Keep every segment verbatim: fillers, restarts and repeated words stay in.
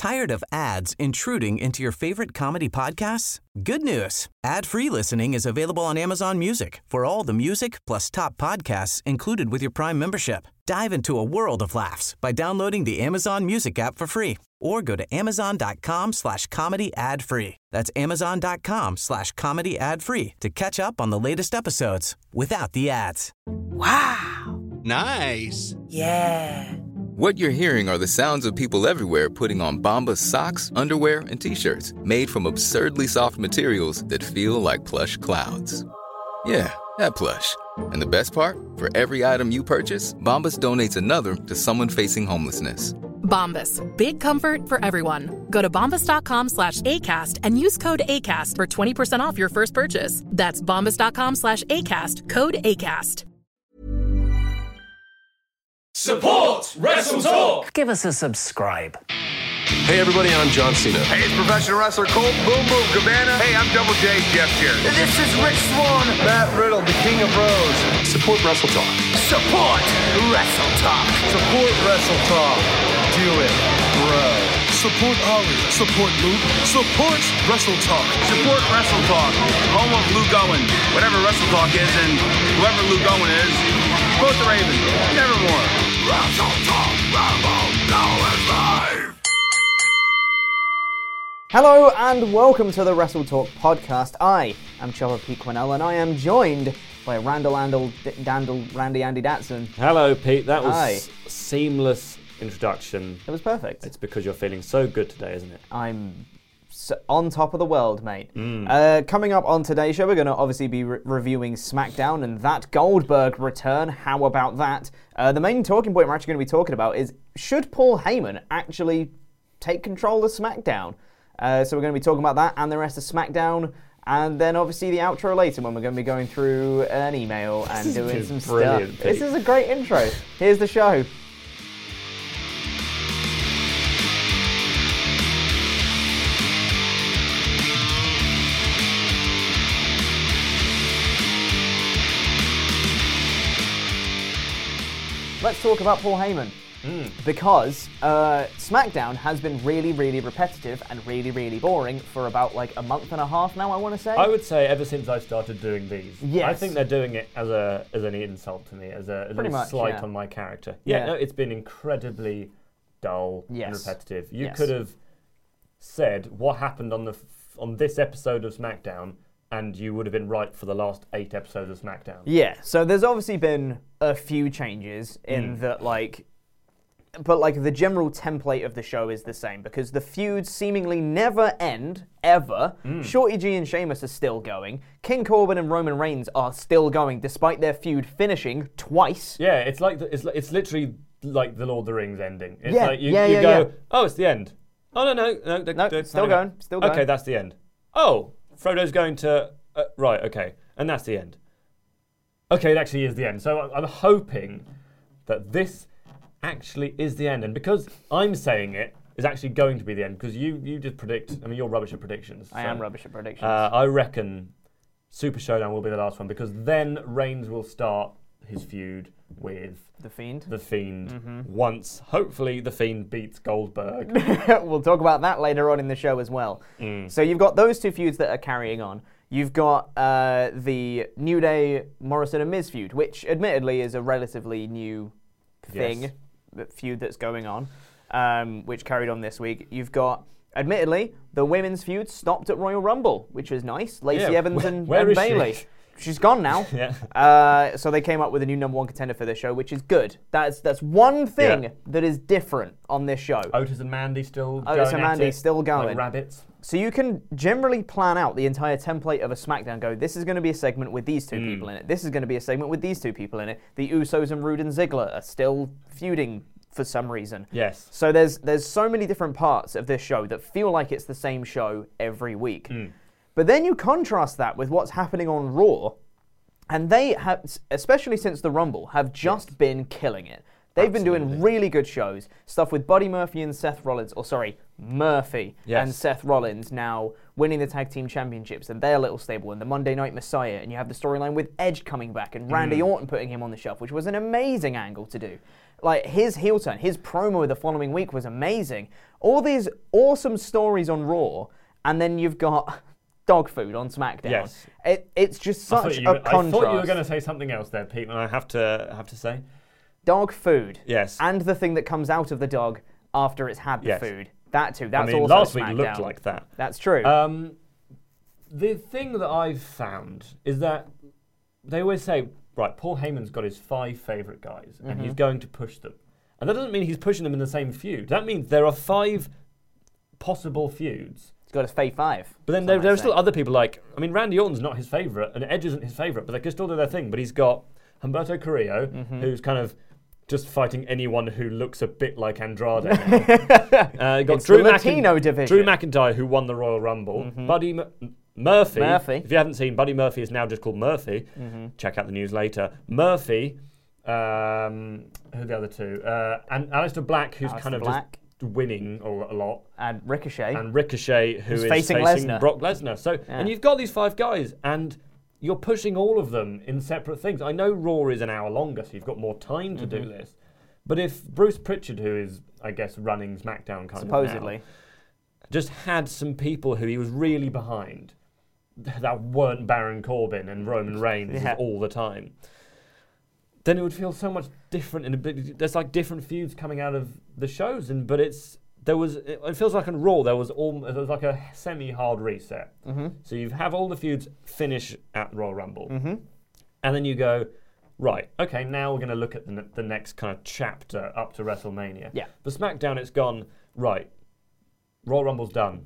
Tired of ads intruding into your favorite comedy podcasts? Good news. Ad-free listening is available on Amazon Music for all the music plus top podcasts included with your Prime membership. Dive into a world of laughs by downloading the Amazon Music app for free or go to amazon.com slash comedy ad free. That's amazon.com slash comedy ad free to catch up on the latest episodes without the ads. Wow. Nice. Yeah. What you're hearing are the sounds of people everywhere putting on Bombas socks, underwear, and T-shirts made from absurdly soft materials that feel like plush clouds. Yeah, that plush. And the best part? For every item you purchase, Bombas donates another to someone facing homelessness. Bombas. Big comfort for everyone. Go to bombas.com slash ACAST and use code ACAST for twenty percent off your first purchase. That's bombas.com slash ACAST. Code ACAST. Support Wrestle Talk! Give us a subscribe. Hey everybody, I'm John Cena. Hey, it's professional wrestler Colt Boom Boom Cabana. Hey, I'm Double J, Jeff Jarrett. This is Rich Swann. Matt Riddle, the King of Bros. Support Wrestle Talk. Support Wrestle Talk. Support Wrestle Talk. Do it, bro. Support Ollie. Support Luke. Support Wrestle Talk. Support Wrestle Talk. Home of Luke Owen. Whatever Wrestle Talk is, and whoever Luke Owen is, support the Ravens. Nevermore. Wrestle Talk. Rambo. Now is live. Hello and welcome to the Wrestle Talk podcast. I am Chopper Pete Quinnell and I am joined by Randall Andal D- Dandle Randy Andy Datson. Hello Pete, that was Hi. seamless introduction. It was perfect. It's because you're feeling so good today, isn't it? I'm so on top of the world, mate. Mm. Uh, coming up on today's show, we're going to obviously be re- reviewing SmackDown and that Goldberg return. How about that? Uh, the main talking point we're actually going to be talking about is, should Paul Heyman actually take control of SmackDown? Uh, so we're going to be talking about that and the rest of SmackDown, and then obviously the outro later when we're going to be going through an email and doing some stuff. Pete. This is a great intro. Here's the show. Let's talk about Paul Heyman. Mm. Because uh, SmackDown has been really, really repetitive and really, really boring for about like a month and a half now, I want to say. I would say ever since I started doing these. Yes. I think they're doing it as a as an insult to me, as a, a little much, slight yeah. on my character. Yeah, Yeah. no, it's been incredibly dull and Yes. repetitive. You Yes. could have said what happened on the f- on this episode of SmackDown, and you would have been right for the last eight episodes of SmackDown. Yeah, so there's obviously been a few changes in Mm. that, like, but like the general template of the show is the same because the feuds seemingly never end, ever. Mm. Shorty G and Sheamus are still going. King Corbin and Roman Reigns are still going despite their feud finishing twice. Yeah, it's like the, it's li- it's literally like the Lord of the Rings ending. It's Yeah, like you, yeah, you yeah, go, yeah. oh, it's the end. Oh no, no, no, no, No, no, still no, no. going, still going. Okay, that's the end. Oh, Frodo's going to uh, right. Okay, and that's the end. Okay, it actually is the end. So I- I'm hoping that this actually is the end, and because I'm saying it is actually going to be the end, because you you just predict. I mean, you're rubbish at predictions. I so, am rubbish at predictions. Uh, I reckon Super Showdown will be the last one, because then Reigns will start his feud with the Fiend. The Fiend. Mm-hmm. Once, hopefully, the Fiend beats Goldberg. We'll talk about that later on in the show as well. Mm. So you've got those two feuds that are carrying on. You've got uh, the New Day, Morrison and Miz feud, which admittedly is a relatively new thing, Yes. that feud that's going on, um, which carried on this week. You've got, admittedly, the women's feud stopped at Royal Rumble, which was nice. Lacey Yeah, Evans where- and, where and is she? Bayley. She's gone now. Yeah. Uh, so they came up with a new number one contender for this show, which is good. That's that's one thing Yeah. that is different on this show. Otis and Mandy still Otis going and at Mandy it, still going. like rabbits. So you can generally plan out the entire template of a SmackDown. Go, this is going to be a segment with these two Mm. people in it. This is going to be a segment with these two people in it. The Usos and Rude and Ziggler are still feuding for some reason. Yes. So there's there's so many different parts of this show that feel like it's the same show every week. Mm. But then you contrast that with what's happening on Raw, and they have, especially since the Rumble, have just Yes. been killing it. They've Absolutely. been doing really good shows. Stuff with Buddy Murphy and Seth Rollins, or sorry, Murphy Yes. and Seth Rollins now winning the tag team championships, and their little stable, and the Monday Night Messiah, and you have the storyline with Edge coming back, and Randy Mm. Orton putting him on the shelf, which was an amazing angle to do. Like, his heel turn, his promo the following week was amazing. All these awesome stories on Raw, and then you've got dog food on SmackDown. Yes. It, it's just such you, a contrast. I thought you were going to say something else there, Pete, and I have to have to say. Dog food. Yes. And the thing that comes out of the dog after it's had the yes. food. That too. That's I mean, also last SmackDown. week looked like that. That's true. Um, the thing that I've found is that they always say, right, Paul Heyman's got his five favourite guys, and Mm-hmm. he's going to push them. And that doesn't mean he's pushing them in the same feud. That means there are five possible feuds. He's got his fave five. But then there, there are still other people like, I mean, Randy Orton's not his favourite, and Edge isn't his favourite, but they can still do their thing. But he's got Humberto Carrillo, Mm-hmm. who's kind of just fighting anyone who looks a bit like Andrade now. uh, you got It's Drew the Latino McIn- division. Drew McIntyre, who won the Royal Rumble. Mm-hmm. Buddy M- Murphy. Murphy. If you haven't seen, Buddy Murphy is now just called Murphy. Mm-hmm. Check out the news later. Murphy, um, who are the other two? Uh, and Aleister Black, who's Aleister kind of Black. just winning a a lot. And Ricochet. And Ricochet, who Who's is facing facing, Lesnar. Brock Lesnar. So, Yeah. and you've got these five guys, and you're pushing all of them in separate things. I know Raw is an hour longer, so you've got more time to Mm-hmm. do this. But if Bruce Pritchard, who is, I guess, running SmackDown kind Supposedly. of now, just had some people who he was really behind that weren't Baron Corbin and Roman Reigns Yeah. all the time, then it would feel so much different. And a bit, there's like different feuds coming out of the shows, and but it's there was it, it feels like on Raw there was all there was like a semi-hard reset. Mm-hmm. So you have all the feuds finish at Royal Rumble, Mm-hmm. and then you go, right, okay, now we're going to look at the, ne- the next kind of chapter up to WrestleMania. Yeah. For SmackDown, it's gone, right, Royal Rumble's done.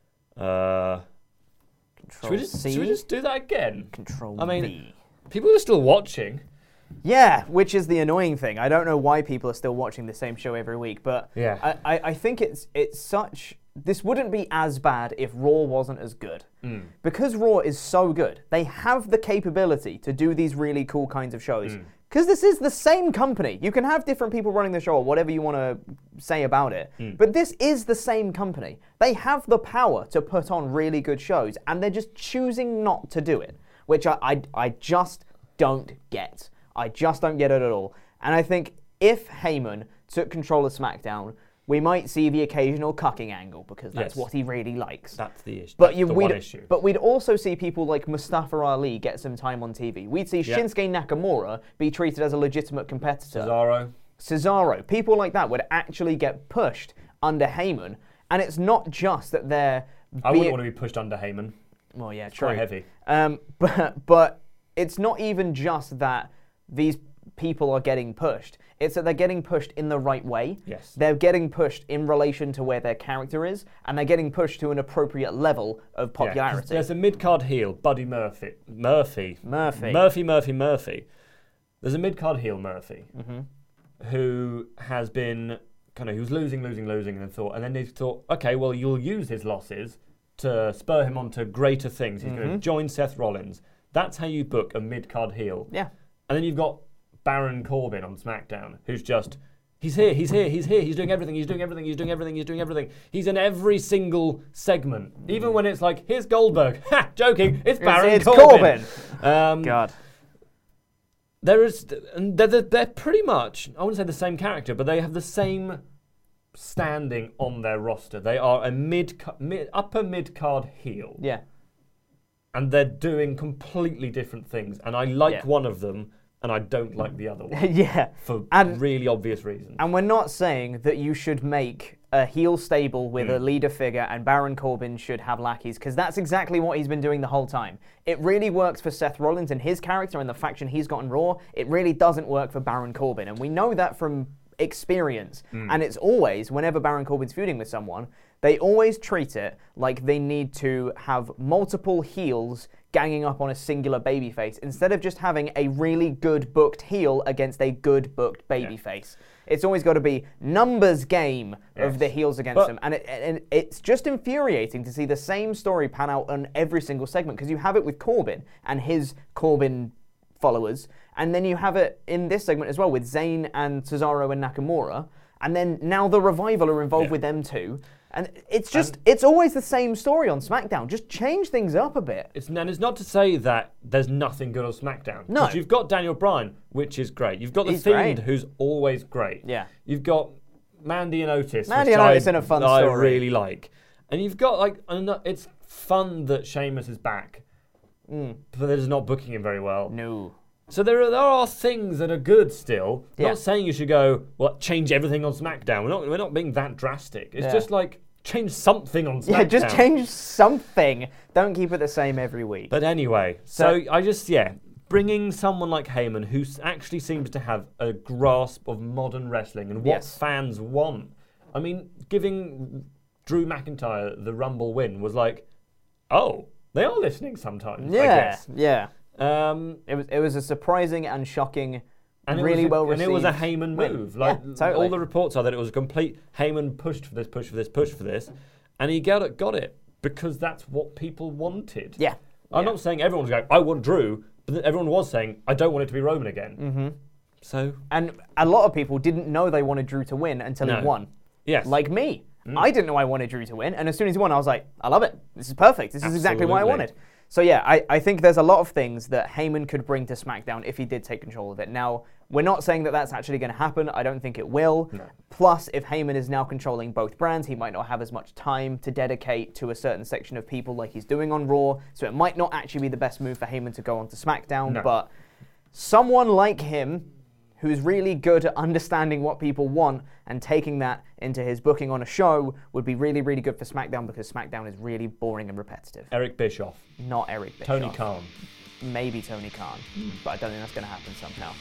Uh, should, we just, C. should we just do that again? Control I mean, V. people are still watching. Yeah, which is the annoying thing. I don't know why people are still watching the same show every week, but Yeah. I, I, I think it's it's such. This wouldn't be as bad if Raw wasn't as good. Mm. Because Raw is so good, they have the capability to do these really cool kinds of shows. Mm. Because this is the same company. You can have different people running the show or whatever you want to say about it. Mm. But this is the same company. They have the power to put on really good shows, and they're just choosing not to do it, which I, I, I just don't get. I just don't get it at all. And I think if Heyman took control of SmackDown, we might see the occasional cucking angle because that's Yes. what he really likes. That's the issue. But That's you, the we'd, one issue. but we'd also see people like Mustafa Ali get some time on T V. We'd see Yeah. Shinsuke Nakamura be treated as a legitimate competitor. Cesaro. Cesaro, people like that would actually get pushed under Heyman. And it's not just that they're... I being- wouldn't want to be pushed under Heyman. Well, yeah, It's true. quite heavy. Um, but, but it's not even just that these people are getting pushed. It's that they're getting pushed in the right way. Yes. They're getting pushed in relation to where their character is, and they're getting pushed to an appropriate level of Yeah, 'cause popularity. there's a mid-card heel, Buddy Murphy. Murphy. Murphy. Murphy, Murphy, Murphy. There's a mid-card heel, Murphy, Mm-hmm. who has been kind of, he was losing, losing, losing, and then thought, and then they thought, okay, well, you'll use his losses to spur him on to greater things. He's Mm-hmm. going to join Seth Rollins. That's how you book a mid-card heel. Yeah. And then you've got Baron Corbin on SmackDown, who's just, he's here, he's here, he's here, he's doing everything, he's doing everything, he's doing everything, he's doing everything. He's in every single segment. Even when it's like, here's Goldberg. Ha, joking, it's Baron it's Corbin. Um, God. There is, and they're, they're, they're pretty much, I wouldn't say the same character, but they have the same standing on their roster. They are a mid, mid upper mid-card heel. Yeah. And they're doing completely different things. And I like Yeah. one of them, and I don't like the other one. yeah. For And- really obvious reasons. And we're not saying that you should make a heel stable with Mm. a leader figure and Baron Corbin should have lackeys, because that's exactly what he's been doing the whole time. It really works for Seth Rollins and his character and the faction he's got in Raw. It really doesn't work for Baron Corbin. And we know that from experience. Mm. And it's always, whenever Baron Corbin's feuding with someone, they always treat it like they need to have multiple heels ganging up on a singular babyface instead of just having a really good booked heel against a good booked babyface. It's always got to be numbers game of Yes. the heels against But- them. And, it, and it's just infuriating to see the same story pan out on every single segment, because you have it with Corbin and his Corbin followers, and then you have it in this segment as well with Zayn and Cesaro and Nakamura, and then now the Revival are involved Yeah. with them too. And it's just, and it's always the same story on SmackDown. Just change things up a bit. It's, and it's not to say that there's nothing good on SmackDown. No. You've got Daniel Bryan, which is great. You've got The He's Fiend, great. who's always great. Yeah. You've got Mandy and Otis, Mandy which and Otis I, in a fun I story. really like. And you've got, like, an- it's fun that Sheamus is back. Mm. But they're just not booking him very well. No. So there are, there are things that are good still. Yeah. Not saying you should go, well, change everything on SmackDown. We're not, we're not being that drastic. It's Yeah. just like, change something on SmackDown. Yeah, just change something. Don't keep it the same every week. But anyway, so, so I just, yeah, bringing someone like Heyman who actually seems to have a grasp of modern wrestling and what Yes. fans want. I mean, giving Drew McIntyre the Rumble win was like, oh, they are listening sometimes, yeah, I guess. Yeah. Um, it was it was a surprising and shocking, and really it was a, well received. And it was a Heyman move. Like yeah, totally. all the reports are that it was a complete Heyman pushed for this, push for this, push for this, and he got it, got it because that's what people wanted. Yeah. I'm yeah. not saying everyone's going, I want Drew, but then everyone was saying, I don't want it to be Roman again. Mm-hmm. So, and a lot of people didn't know they wanted Drew to win until no. he won. Yes. Like me. Mm. I didn't know I wanted Drew to win, and as soon as he won, I was like, I love it. This is perfect. This Absolutely. is exactly what I wanted. So yeah, I, I think there's a lot of things that Heyman could bring to SmackDown if he did take control of it. Now, we're not saying that that's actually going to happen. I don't think it will. No. Plus, if Heyman is now controlling both brands, he might not have as much time to dedicate to a certain section of people like he's doing on Raw. So it might not actually be the best move for Heyman to go onto SmackDown. No. But someone like him, who's really good at understanding what people want and taking that into his booking on a show, would be really, really good for SmackDown because SmackDown is really boring and repetitive. Eric Bischoff. Not Eric Bischoff. Tony Khan. Maybe Tony Khan, mm. but I don't think that's going to happen somehow.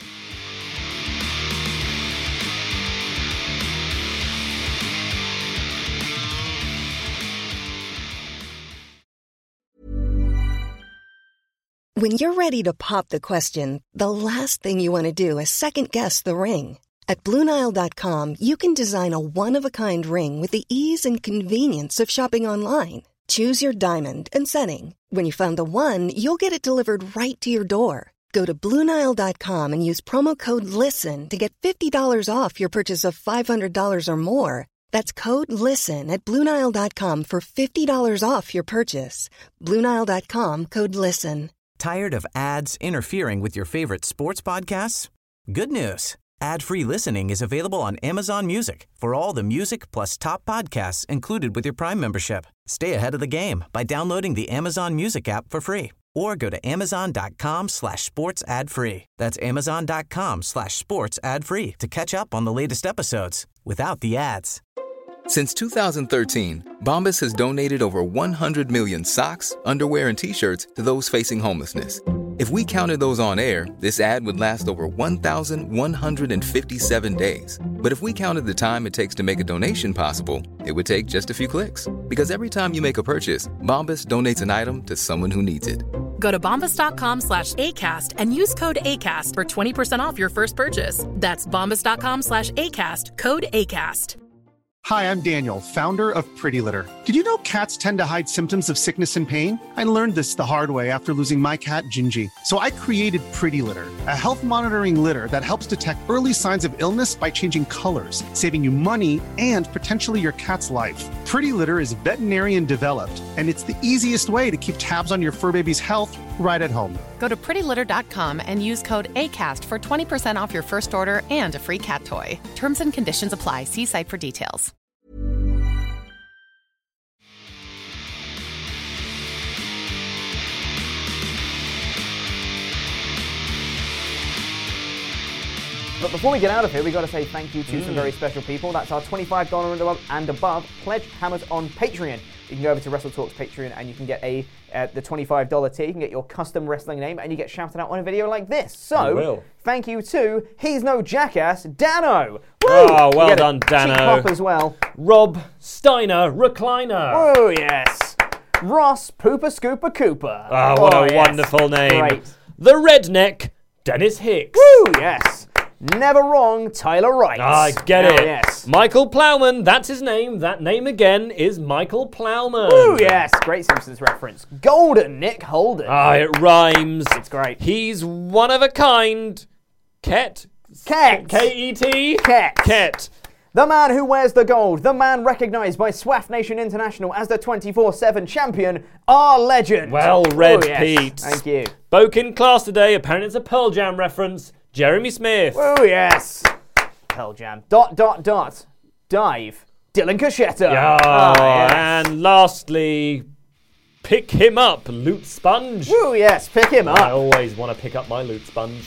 When you're ready to pop the question, the last thing you want to do is second-guess the ring. At Blue Nile dot com, you can design a one-of-a-kind ring with the ease and convenience of shopping online. Choose your diamond and setting. When you find the one, you'll get it delivered right to your door. Go to Blue Nile dot com and use promo code LISTEN to get fifty dollars off your purchase of five hundred dollars or more. That's code LISTEN at Blue Nile dot com for fifty dollars off your purchase. Blue Nile dot com, code LISTEN. Tired of ads interfering with your favorite sports podcasts? Good news. Ad-free listening is available on Amazon Music for all the music plus top podcasts included with your Prime membership. Stay ahead of the game by downloading the Amazon Music app for free or go to amazon.com slash sports ad free. That's amazon.com slash sports ad free to catch up on the latest episodes without the ads. Since two thousand thirteen, Bombas has donated over one hundred million socks, underwear, and T-shirts to those facing homelessness. If we counted those on air, this ad would last over one thousand one hundred fifty-seven days. But if we counted the time it takes to make a donation possible, it would take just a few clicks. Because every time you make a purchase, Bombas donates an item to someone who needs it. Go to bombas.com slash ACAST and use code ACAST for twenty percent off your first purchase. That's bombas.com slash ACAST, code ACAST. Hi, I'm Daniel, founder of Pretty Litter. Did you know cats tend to hide symptoms of sickness and pain? I learned this the hard way after losing my cat, Gingy. So I created Pretty Litter, a health monitoring litter that helps detect early signs of illness by changing colors, saving you money and potentially your cat's life. Pretty Litter is veterinarian developed, and it's the easiest way to keep tabs on your fur baby's health right at home. Go to pretty litter dot com and use code ACAST for twenty percent off your first order and a free cat toy. Terms and conditions apply. See site for details. But before we get out of here, we've got to say thank you to mm. some very special people. That's our twenty-five dollars and above, and above pledge hammers on Patreon. You can go over to WrestleTalk's Patreon and you can get a uh, the twenty-five dollars tier. You can get your custom wrestling name and you get shouted out on a video like this. So, thank you to He's No Jackass, Dano. Woo! Oh, well done, Dano. Cheap pop as well. Rob Steiner, Recliner. Oh, yes. Ross Pooper Scooper Cooper. Oh, what oh, a yes. wonderful name. Great. The Redneck, Dennis Hicks. Woo, yes. Never wrong, Tyler Wright. I get oh, it. Yes. Michael Plowman, that's his name. That name again is Michael Plowman. Ooh, yes. Great Simpsons reference. Golden Nick Holden. Ah, it rhymes. It's great. He's one of a kind. Ket. Ket. K E T. Ket. Ket. The man who wears the gold, the man recognised by SWAF Nation International as the twenty-four seven champion, our legend. Well read, oh, yes. Pete. Thank you. Spoke in class today, apparently it's a Pearl Jam reference. Jeremy Smith. Oh, yes. Pearl Jam. Dot, dot, dot. Dive. Dylan Cachetta. Yeah. Oh, yes. And lastly, pick him up, Loot Sponge. Woo, yes, pick him up. I always want to pick up my Loot Sponge.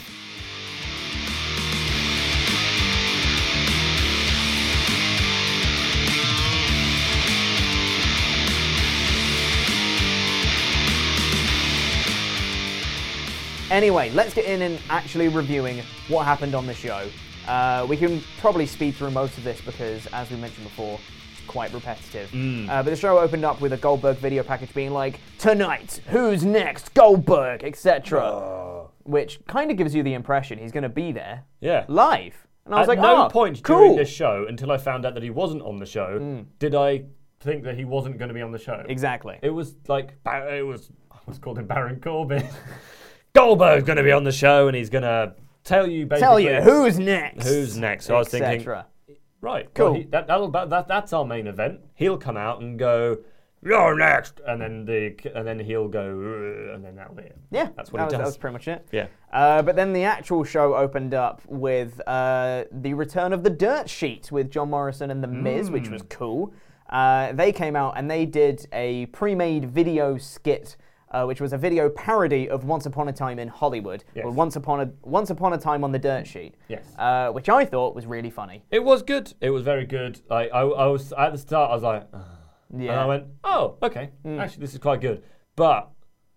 Anyway, let's get in and actually reviewing what happened on the show. Uh, we can probably speed through most of this because, as we mentioned before, it's quite repetitive. Mm. Uh, but the show opened up with a Goldberg video package being like, tonight, who's next? Goldberg, et cetera. Oh. Which kind of gives you the impression he's going to be there Yeah. live. And I was At like, no oh, point cool. during this show, until I found out that he wasn't on the show, mm. did I think that he wasn't going to be on the show. Exactly. It was like, it was, I was called him Baron Corbin. Goldberg's going to be on the show and he's going to tell you basically... Tell you who's next. Who's next. So I was thinking, right, cool. Well, he, that, that'll, that, that's our main event. He'll come out and go, you're next. And then the and then he'll go, and then that'll be it. Yeah, that's what that he was, does. That was pretty much it. Yeah. Uh, but then the actual show opened up with uh, the return of the Dirt Sheet with John Morrison and The Miz, mm. which was cool. Uh, they came out and they did a pre-made video skit Uh, which was a video parody of Once Upon a Time in Hollywood, yes. or Once Upon a Once Upon a Time on the Dirt Sheet. Yes. Uh, which I thought was really funny. It was good. It was very good. Like I, I was at the start, I was like, oh. yeah. And I went, oh, okay. Mm. Actually, this is quite good. But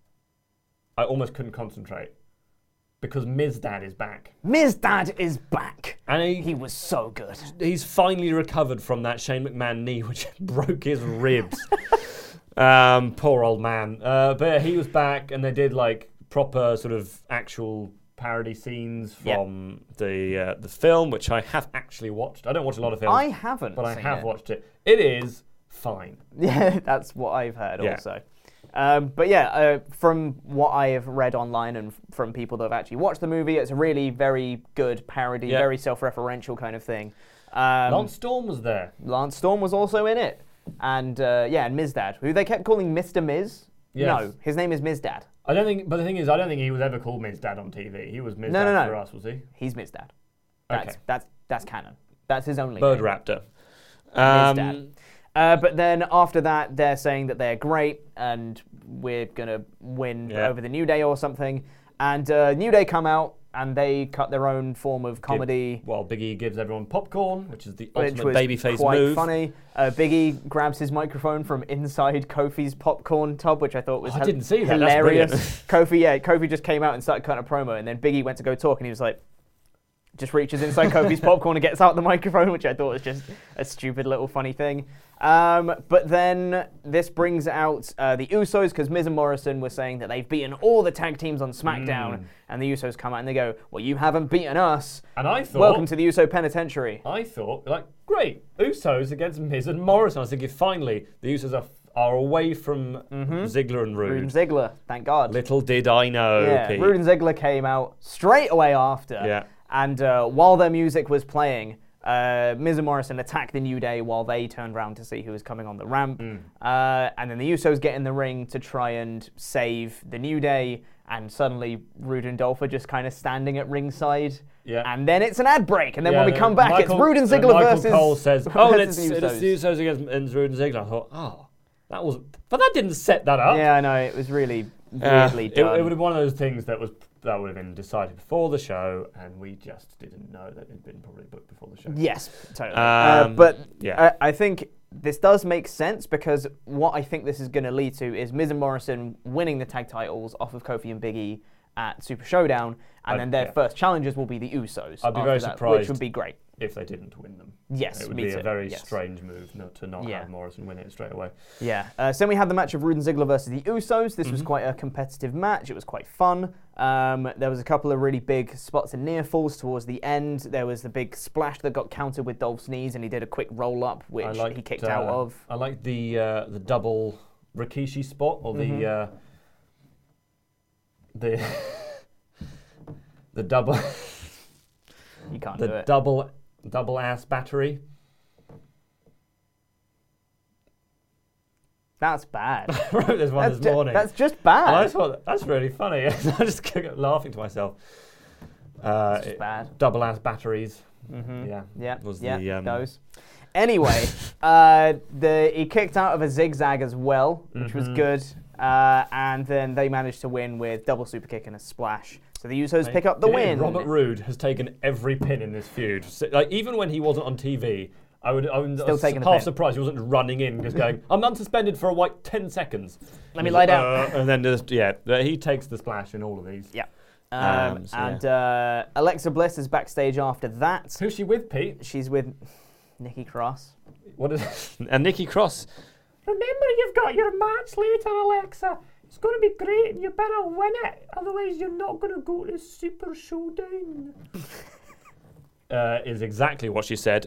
I almost couldn't concentrate because Mizdad is back. Mizdad is back, and he, he was so good. He's finally recovered from that Shane McMahon knee, which broke his ribs. Um, poor old man. Uh, but yeah, he was back, and they did like proper sort of actual parody scenes from yep. the uh, the film, which I have actually watched. I don't watch a lot of films. I haven't, but I have it. watched it. It is fine. Yeah, that's what I've heard yeah. also. Um, but yeah, uh, from what I have read online and f- from people that have actually watched the movie, it's a really very good parody, yep. very self-referential kind of thing. Um, Lance Storm was there. Lance Storm was also in it. And uh, yeah, and Mizdad, who they kept calling Mister Miz. Yes. No, his name is Mizdad. I don't think, but the thing is, I don't think he was ever called Mizdad on T V. He was Mizdad no, no, no. for us, was he? He's Mizdad. That's, okay. that's that's canon. That's his only Bird name. Raptor. Mizdad. Um, uh, but then after that, they're saying that they're great and we're gonna win yeah. over the New Day or something. And uh, New Day come out. And they cut their own form of comedy. Give, well, Big E gives everyone popcorn, which is the which ultimate babyface quite move. Funny. Uh, Big E grabs his microphone from inside Kofi's popcorn tub, which I thought was oh, ha- I didn't see that. hilarious. That's Kofi, yeah, Kofi just came out and started cutting a promo, and then Big E went to go talk, and he was like, just reaches inside Kofi's popcorn and gets out the microphone, which I thought was just a stupid little funny thing. Um, but then this brings out uh, the Usos, because Miz and Morrison were saying that they've beaten all the tag teams on SmackDown, mm. and the Usos come out and they go, well, you haven't beaten us. And I thought... Welcome to the Uso Penitentiary. I thought, like, great, Usos against Miz and Morrison. I was thinking, finally, the Usos are are away from mm-hmm. Ziggler and Rude. Rude and Ziggler, thank God. Little did I know, yeah, Pete. Rude and Ziggler came out straight away after. Yeah. And uh, while their music was playing, uh, Miz and Morrison attacked the New Day while they turned around to see who was coming on the ramp. Mm. Uh, and then the Usos get in the ring to try and save the New Day. And suddenly, Rude and Dolph are just kind of standing at ringside. Yeah. And then it's an ad break. And then yeah, when we come back, Michael, it's Rude and Ziggler Michael versus... Cole says, oh, it's, the it's the Usos against and Rude and Ziggler. I thought, oh, that was... But that didn't set that up. Yeah, I know. It was really uh, weirdly it, done. It would have been one of those things that was that would have been decided before the show, and we just didn't know that it had been probably booked before the show. Yes, totally. Um, uh, but yeah. I, I think this does make sense because what I think this is going to lead to is Miz and Morrison winning the tag titles off of Kofi and Big E at Super Showdown, and I'd, then their yeah. first challengers will be the Usos. I'd be very that, surprised, which would be great if they didn't win them. Yes, it would me be too. a very yes. strange move not to not yeah. have Morrison win it straight away. Yeah. Uh, so then we had the match of Rude and Ziggler versus the Usos. This mm-hmm. was quite a competitive match. It was quite fun. Um, there was a couple of really big spots and near falls towards the end. There was the big splash that got countered with Dolph's knees, and he did a quick roll up, which liked, he kicked uh, out of. I like the uh, the double Rikishi spot, or mm-hmm. the uh, the the double. You can't the do it. double double ass battery. That's bad. I wrote this one that's this ju- morning. That's just bad. And I just thought, that's really funny. I just kept laughing to myself. Uh, It's just bad. Double ass batteries. Mm-hmm. Yeah. Yeah. Was yeah. the, um, Those. Anyway, uh, the he kicked out of a zigzag as well, which was Mhm. good. Uh, and then they managed to win with double super kick and a splash. So the Usos pick up the You know, win. Robert Roode has taken every pin in this feud. So, like even when he wasn't on T V, I would I was Still taking the half pin. surprised he wasn't running in, just going, "I'm unsuspended for like ten seconds." Let me lie down. Uh, and then just yeah, he takes the splash in all of these. Yeah. Um, Um, so, and uh, Alexa Bliss is backstage after that. Who's she with, Pete? She's with Nikki Cross. What is and Nikki Cross? Remember, you've got your match later, Alexa. It's going to be great, and you better win it. Otherwise, you're not going to go to Super Showdown. Uh, is exactly what she said.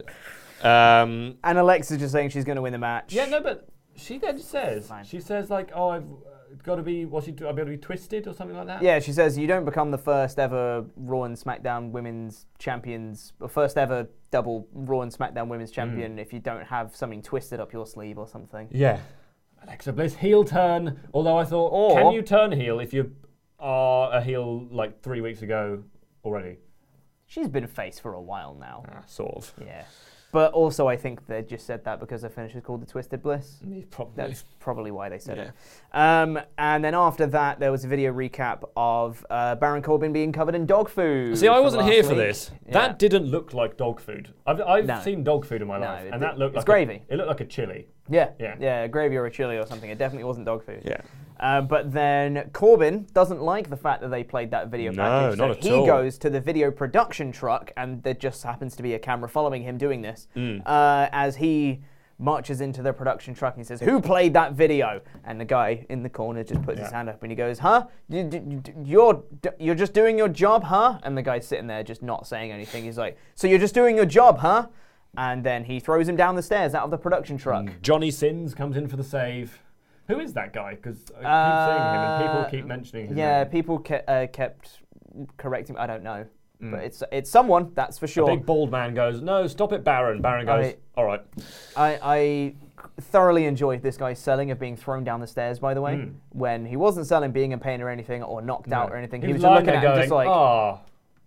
Um, And Alexa's just saying she's going to win the match. yeah, no, but she then says she says like, "Oh, I've uh, got to be what's she do? I've got to be twisted or something like that." Yeah, she says you don't become the first ever Raw and SmackDown Women's Champions, or first ever double Raw and SmackDown Women's Champion if you don't have something twisted up your sleeve or something. Yeah. Alexa Bliss heel turn. Although I thought, Or- can you turn heel if you are a heel like three weeks ago already? She's been face for a while now. Ah, sort of. Yeah. But also, I think they just said that because their finish is called the Twisted Bliss. Probably. That's probably why they said Yeah. it. Um, and then after that, there was a video recap of uh, Baron Corbin being covered in dog food. See, I from wasn't last here for week. this. Yeah. That didn't look like dog food. I've, I've No. seen dog food in my No, life, it and did- that looked it's like gravy. A, it looked like a chili. Yeah, Yeah. yeah, gravy or a chili or something. It definitely wasn't dog food. Yeah. Uh, but then Corbin doesn't like the fact that they played that video No, package. not so at he all. goes to the video production truck, and there just happens to be a camera following him doing this. Mm. Uh, as he marches into the production truck and he says, "Who played that video?" And the guy in the corner just puts his Yeah. hand up and he goes, "Huh? You, you, you're you're just doing your job, huh?" And the guy's sitting there just not saying anything. He's like, "So you're just doing your job, huh?" And then he throws him down the stairs out of the production truck. Johnny Sins comes in for the save. Who is that guy? Because I keep Uh, seeing him and people keep mentioning his Yeah, name. people ke- uh, kept correcting. I don't know, but it's it's someone, that's for sure. A big bald man goes, "No, stop it, Baron." Baron goes, I- "All right." I, I thoroughly enjoyed this guy's selling of being thrown down the stairs. By the way, Mm. when he wasn't selling being in pain or anything, or knocked out or anything, he, He was was just lying looking there at him just going, like, "Oh,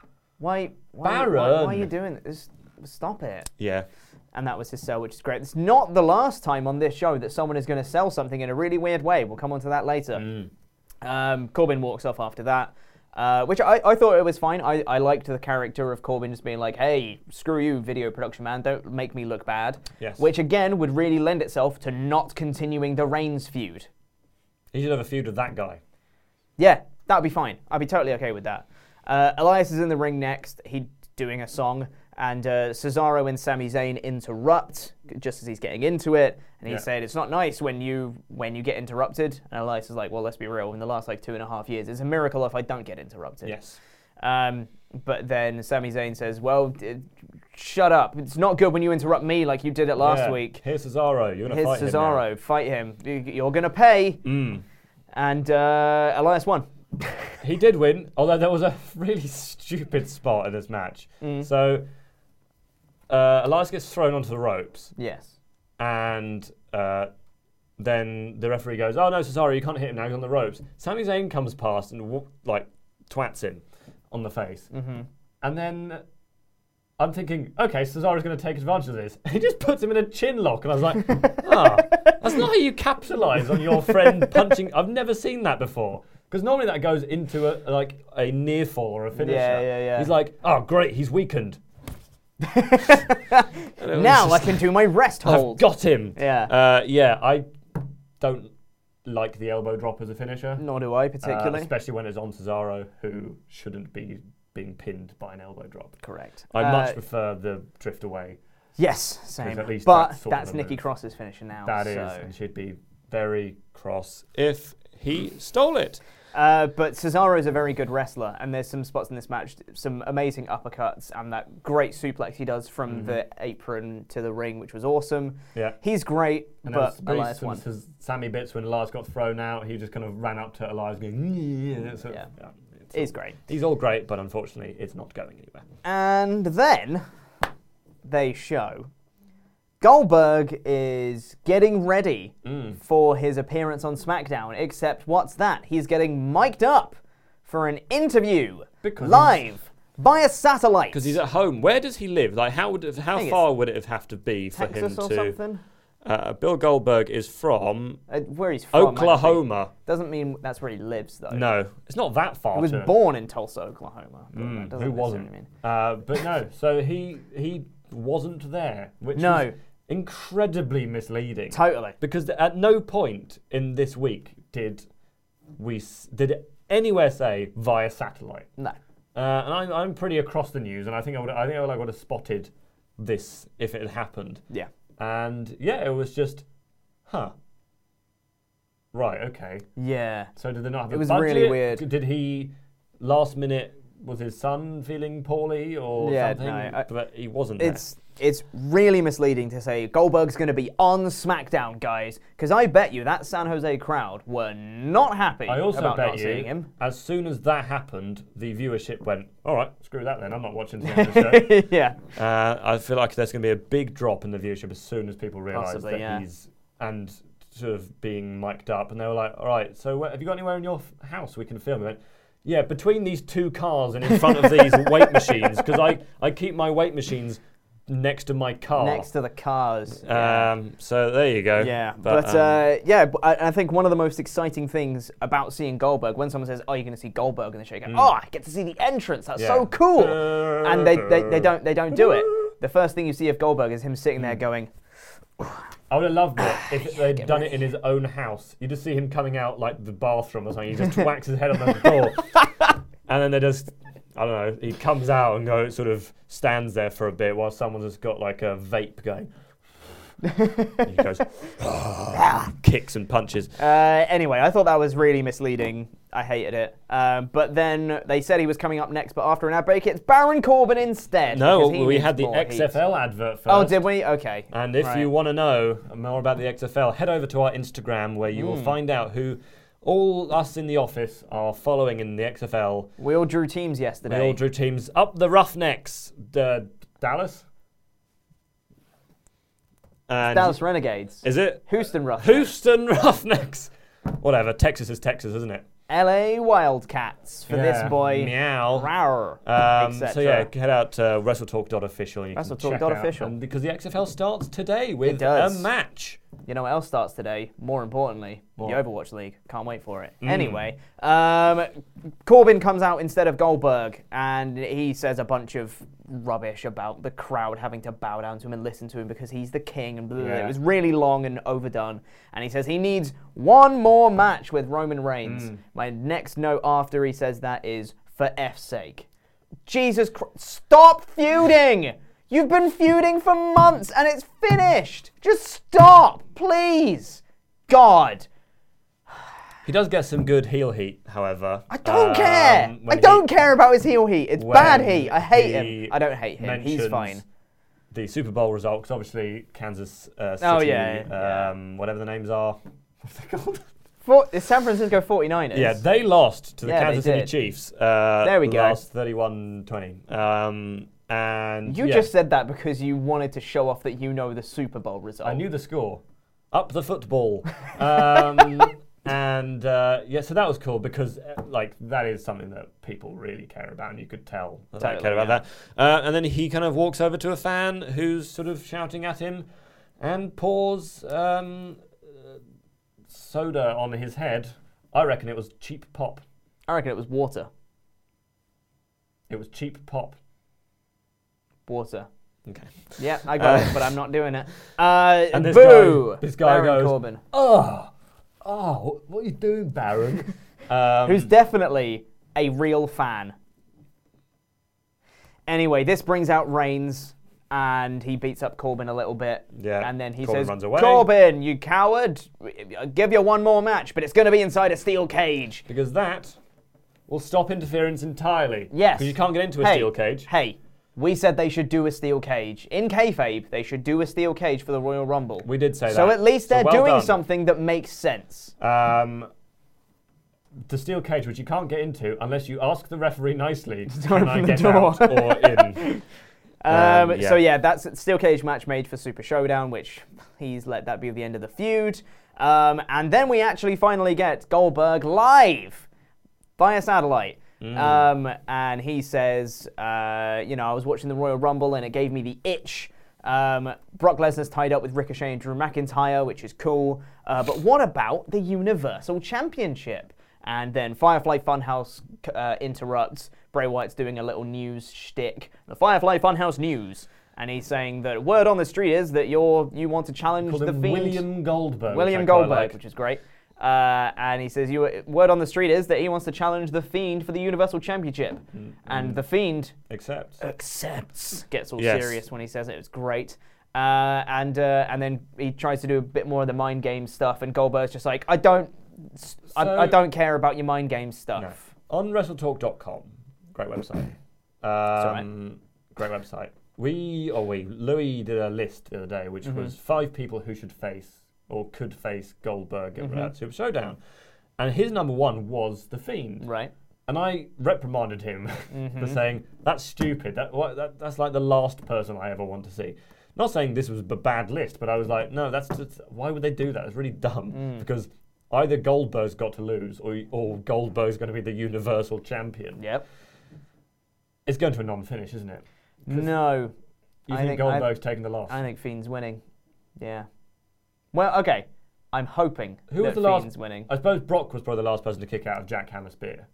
why, why, why, Baron." why are you doing this? Stop it. Yeah. And that was his sell, which is great. It's not the last time on this show that someone is going to sell something in a really weird way. We'll come on to that later. Mm. Um, Corbin walks off after that, uh, which I, I thought it was fine. I, I liked the character of Corbin just being like, "Hey, screw you, video production man, don't make me look bad." Yes. Which again would really lend itself to not continuing the Reigns feud. He should have a feud with that guy. Yeah, that would be fine. I'd be totally okay with that. Uh, Elias is in the ring next. He's doing a song. And uh, Cesaro and Sami Zayn interrupt just as he's getting into it. And he Yeah. said, "It's not nice when you when you get interrupted." And Elias is like, "Well, let's be real. In the last like two and a half years, it's a miracle if I don't get interrupted." Yes. Um, but then Sami Zayn says, "Well, d- shut up. It's not good when you interrupt me like you did it last Yeah. week. Here's Cesaro. You're gonna Here's fight him now." Cesaro. Fight him. You- You're gonna pay." Mm. And uh, Elias won. He did win, although there was a really stupid spot in this match. Mm. So uh, Elias gets thrown onto the ropes, Yes. and uh, then the referee goes, "Oh no, Cesaro, you can't hit him now. He's on the ropes." Sami Zayn comes past and w- like twats him on the face, Mm-hmm. and then I'm thinking, okay, Cesaro's going to take advantage of this. He just puts him in a chin lock, and I was like, "Ah, that's not how you capitalise on your friend punching." I've never seen that before. Because normally that goes into a like a near fall or a finisher. Yeah, yeah, yeah. He's like, "Oh, great, he's weakened." Now I can do my rest hold. I've got him. Yeah. Uh, yeah, I don't like the elbow drop as a finisher. Nor do I uh, particularly. especially when it's on Cesaro, who shouldn't be being pinned by an elbow drop. Correct. I Uh, much prefer the drift away. Yes, same. at least but that's sort that's of a Nikki move. Cross's finisher now. That is, so. and she'd be very cross if he stole it. Uh, but Cesaro is a very good wrestler, and there's some spots in this match, some amazing uppercuts, and that great suplex he does from Mhm. the apron to the ring, which was awesome. Yeah. He's great, And there but was really Elias some, won. some Sammy bits when Elias got thrown out. He just kind of ran up to Elias going, yeah. So, Yeah. yeah it's He's all- great. He's all great, but unfortunately, it's not going anywhere. And then they show Goldberg is getting ready Mm. for his appearance on SmackDown, except what's that? He's getting mic'd up for an interview Because live via satellite. Because he's at home. Where does he live? Like, how would it, how think far would it have to be for Texas him or to? something? Uh, Bill Goldberg is from Uh, where he's from, Oklahoma. actually. Doesn't mean that's where he lives, though. No, it's not that far. He was to... born in Tulsa, Oklahoma. but Mm, that doesn't who necessarily wasn't? mean- Uh, but no, so he he wasn't there, which No. was incredibly misleading. Totally. Because at no point in this week did we s- did it anywhere say via satellite. No. Uh, and I'm I'm pretty across the news, and I think I would I think I would, like, would have spotted this if it had happened. Yeah. And yeah, it was just, huh. Right. Okay. Yeah. So did they not have It a was budget? really weird. Did he last minute? Was his son feeling poorly or Yeah, something? no, I- but he wasn't there. It's it's really misleading to say Goldberg's going to be on SmackDown, guys, because I bet you that San Jose crowd were not happy I also about bet not you, seeing him. as soon as that happened, the viewership went, all right, screw that then, I'm not watching the end of the show. Yeah. Uh, I feel like there's going to be a big drop in the viewership as soon as people realise Possibly, that yeah. he's, and sort of being mic'd up, and they were like, all right, so wh- have you got anywhere in your f- house we can film? He went, yeah, between these two cars and in front of these weight machines, because I, I keep my weight machines next to my car. Next to the cars. Um, so there you go. Yeah, but, but, um, uh, yeah, but I, I think one of the most exciting things about seeing Goldberg, when someone says, "Oh, you're going to see Goldberg," and they shake, Mm. "Oh, I get to see the entrance. That's Yeah. so cool," and they, they they don't they don't do it. The first thing you see of Goldberg is him sitting there going, I would have loved it if they'd done it in his own house. You just see him coming out like the bathroom or something. He just whacks his head on the door, and then they just, I don't know. He comes out and go, sort of stands there for a bit while someone's just got like a vape going. And he goes, kicks and punches. Uh, anyway, I thought that was really misleading. I hated it. Um, but then they said he was coming up next, but after an ad break, it's Baron Corbin instead. No, because he we needs had the more X F L advert first. Oh, did we? Okay. And if Right. you want to know more about the X F L, head over to our Instagram where you will Mm. find out who all us in the office are following in the X F L. We all drew teams yesterday. We all drew teams up the Roughnecks. The Dallas? And Dallas Renegades. Is it? Houston Roughnecks. Houston Roughnecks. Whatever. Texas is Texas, isn't it? L A Wildcats for Yeah. this boy. Meow. Rawr, Um, et so yeah, cetera. head out to WrestleTalk dot official and you can WrestleTalk check dot out. official. And because the X F L starts today with It does. a match. You know what else starts today? More importantly, What? the Overwatch League. Can't wait for it. Mm. Anyway, um, Corbin comes out instead of Goldberg, and he says a bunch of rubbish about the crowd having to bow down to him and listen to him because he's the king. And blah, blah, blah. Yeah. It was really long and overdone. And he says he needs one more match with Roman Reigns. Mm. My next note after he says that is, for F's sake. Jesus Christ, stop feuding! You've been feuding for months and it's finished! Just stop, please! God. He does get some good heel heat, however. I don't Um, care! I when don't he- care about his heel heat. It's when bad heat. I hate he him. I don't hate him. He's mentions fine. The Super Bowl result, because obviously Kansas uh, City, Oh, yeah, um, whatever the names are. What's they called? For, it's San Francisco forty-niners. Yeah, they lost to the Yeah, Kansas they City did. Chiefs. Uh, There we go. Lost thirty-one twenty. Um, and You yeah, just said that because you wanted to show off that you know the Super Bowl result. I knew the score. Up the football. um, and uh, yeah, so that was cool because uh, like that is something that people really care about, and you could tell that they Totally, care about yeah. that. Uh, and then he kind of walks over to a fan who's sort of shouting at him, and pours um, uh, soda on his head. I reckon it was cheap pop. I reckon it was water. It was cheap pop. Water. Okay. Yeah, I got Uh, it, but I'm not doing it. Uh, And this boo! guy, this guy Baron goes, Corbin. oh, oh, what are you doing, Baron? um, Who's definitely a real fan. Anyway, this brings out Reigns, and he beats up Corbin a little bit. Yeah, And then he Corbin says, runs away. Corbin, you coward, I'll give you one more match, but it's going to be inside a steel cage. Because that will stop interference entirely. Yes. Because you can't get into a Hey, steel cage. Hey, we said they should do a steel cage. In kayfabe, they should do a steel cage for the Royal Rumble. We did say that. So at least So they're well doing done. something that makes sense. Um, the steel cage, which you can't get into unless you ask the referee nicely, To can I open the get door." out or in? Um, Um, yeah. So yeah, that's a steel cage match made for Super Showdown, which he's let that be the end of the feud. Um, and then we actually finally get Goldberg live via satellite. Mm. Um, and he says, uh, you know, I was watching the Royal Rumble and it gave me the itch. Um, Brock Lesnar's tied up with Ricochet and Drew McIntyre, which is cool. Uh, but what about the Universal Championship? And then Firefly Funhouse uh, interrupts. Bray Wyatt's doing a little news shtick. The Firefly Funhouse news. And he's saying that word on the street is that you're you want to challenge Called the him Fiend. William Goldberg. William which I quite Goldberg, like. which is great. Uh, and he says, you, word on the street is that he wants to challenge the Fiend for the Universal Championship. Mm. And the Fiend accepts. Accepts. Gets all Yes. serious when he says it. It was great. Uh, and uh, and then he tries to do a bit more of the mind game stuff, and Goldberg's just like, I don't, I, So- I don't care about your mind game stuff. No. On WrestleTalk dot com, great website. Um, great website. We, or we, Louis did a list the other day, which Mhm. was five people who should face or could face Goldberg at Mhm. Super Showdown. And his number one was The Fiend. Right. And I reprimanded him Mhm. for saying, that's stupid. That, what, that That's like the last person I ever want to see. Not saying this was a bad list, but I was like, no, that's just, why would they do that? It's really dumb. Mm. Because either Goldberg's got to lose or, or Goldberg's going to be the Universal Champion. Yep. It's going to a non-finish, isn't it? 'Cause No. You I think, think Goldberg's I, taking the loss? I think Fiend's winning. Yeah. Well, okay. I'm hoping Who was that the last? Fiend's winning. I suppose Brock was probably the last person to kick out of Jackhammer Spear.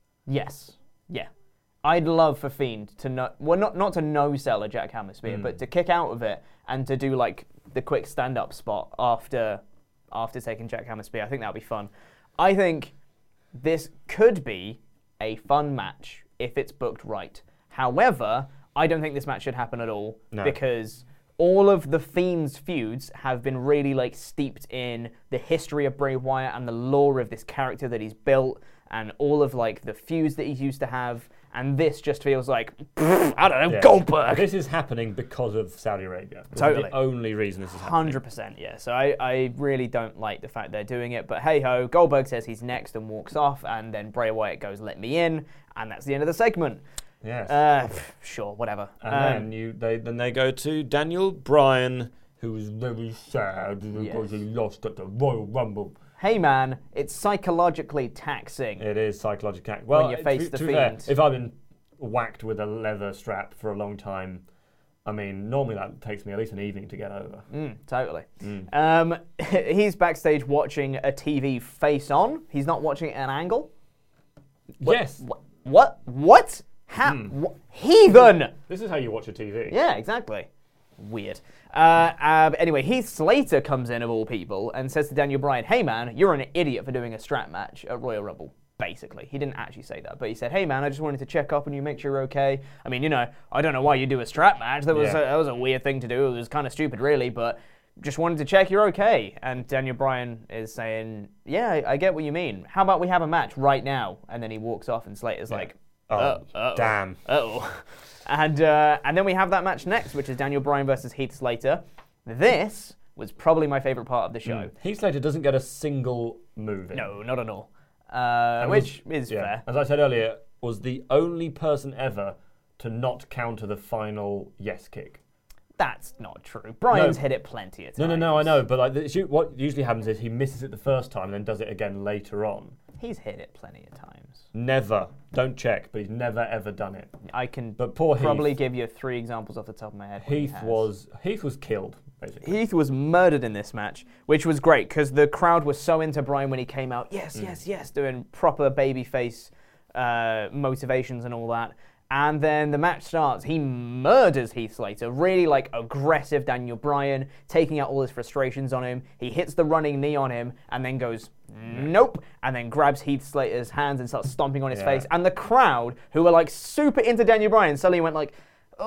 Yes. Yeah. I'd love for Fiend to no, well, not not to no sell a Jackhammer Spear, Mm. but to kick out of it and to do like the quick stand up spot after after taking Jackhammer Spear. I think that would be fun. I think this could be a fun match if it's booked right. However, I don't think this match should happen at all No. because all of the Fiend's feuds have been really like steeped in the history of Bray Wyatt and the lore of this character that he's built and all of like the feuds that he's used to have. And this just feels like, pfft, I don't know, Yeah. Goldberg. This is happening because of Saudi Arabia. This Totally. is the only reason this is happening. one hundred percent, yeah. So I, I really don't like the fact they're doing it. But hey ho, Goldberg says he's next and walks off. And then Bray Wyatt goes, let me in. And that's the end of the segment. Yes. Uh, pff, sure, whatever. And Um, then you, they then they go to Daniel Bryan, who was very sad because Yes. he lost at the Royal Rumble. Hey man, it's psychologically taxing. It is psychological. Well, When you face to, the to be fair, Fiend. if I've been whacked with a leather strap for a long time, I mean, normally that takes me at least an evening to get over. Mm, totally. Mm. Um, he's backstage watching a T V face on. He's not watching it at an angle. What, Yes. What? What? What? How? Mm. What? Heathen! This is how you watch a T V. Yeah, exactly. Weird. Uh, uh, but anyway, Heath Slater comes in, of all people, and says to Daniel Bryan, hey man, you're an idiot for doing a strap match at Royal Rumble. Basically. He didn't actually say that, but he said, hey man, I just wanted to check up on you, make sure you're okay. I mean, you know, I don't know why you do a strap match. That was, Yeah. a, that was a weird thing to do. It was kind of stupid, really, but just wanted to check you're okay. And Daniel Bryan is saying, yeah, I, I get what you mean. How about we have a match right now? And then he walks off, and Slater's Yeah. like, Oh, uh, uh-oh. damn. Uh-oh. And, uh, and then we have that match next, which is Daniel Bryan versus Heath Slater. This was probably my favorite part of the show. Mm. Heath Slater doesn't get a single move in. No, not at all. Uh, And which was- is yeah, fair. As I said earlier, was the only person ever to not counter the final yes kick. That's not true. Bryan's No. hit it plenty of times. No, no, no, I know, but like the, what usually happens is he misses it the first time and then does it again later on. He's hit it plenty of times. Never. Don't check, but he's never ever done it. I can But poor probably Heath. give you three examples off the top of my head. when he Heath has. was Heath was killed, basically. Heath was murdered in this match, which was great because the crowd was so into Bryan when he came out. Yes, Mm. yes, yes, doing proper babyface uh, motivations and all that. And then the match starts. He murders Heath Slater, really like aggressive Daniel Bryan, taking out all his frustrations on him. He hits the running knee on him and then goes, nope, and then grabs Heath Slater's hands and starts stomping on his Yeah. face. And the crowd, who were like super into Daniel Bryan, suddenly went like,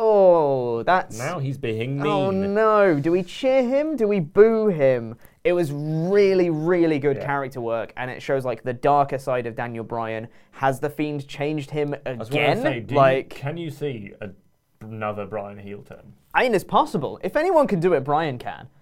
oh, that's... Now he's being mean. Oh no, do we cheer him? Do we boo him? It was really, really good Yeah. character work, and it shows like the darker side of Daniel Bryan. Has the Fiend changed him I was again? gonna say, do like, you, can you see a, another Bryan heel turn? I mean, it's possible. If anyone can do it, Bryan can. Hmm.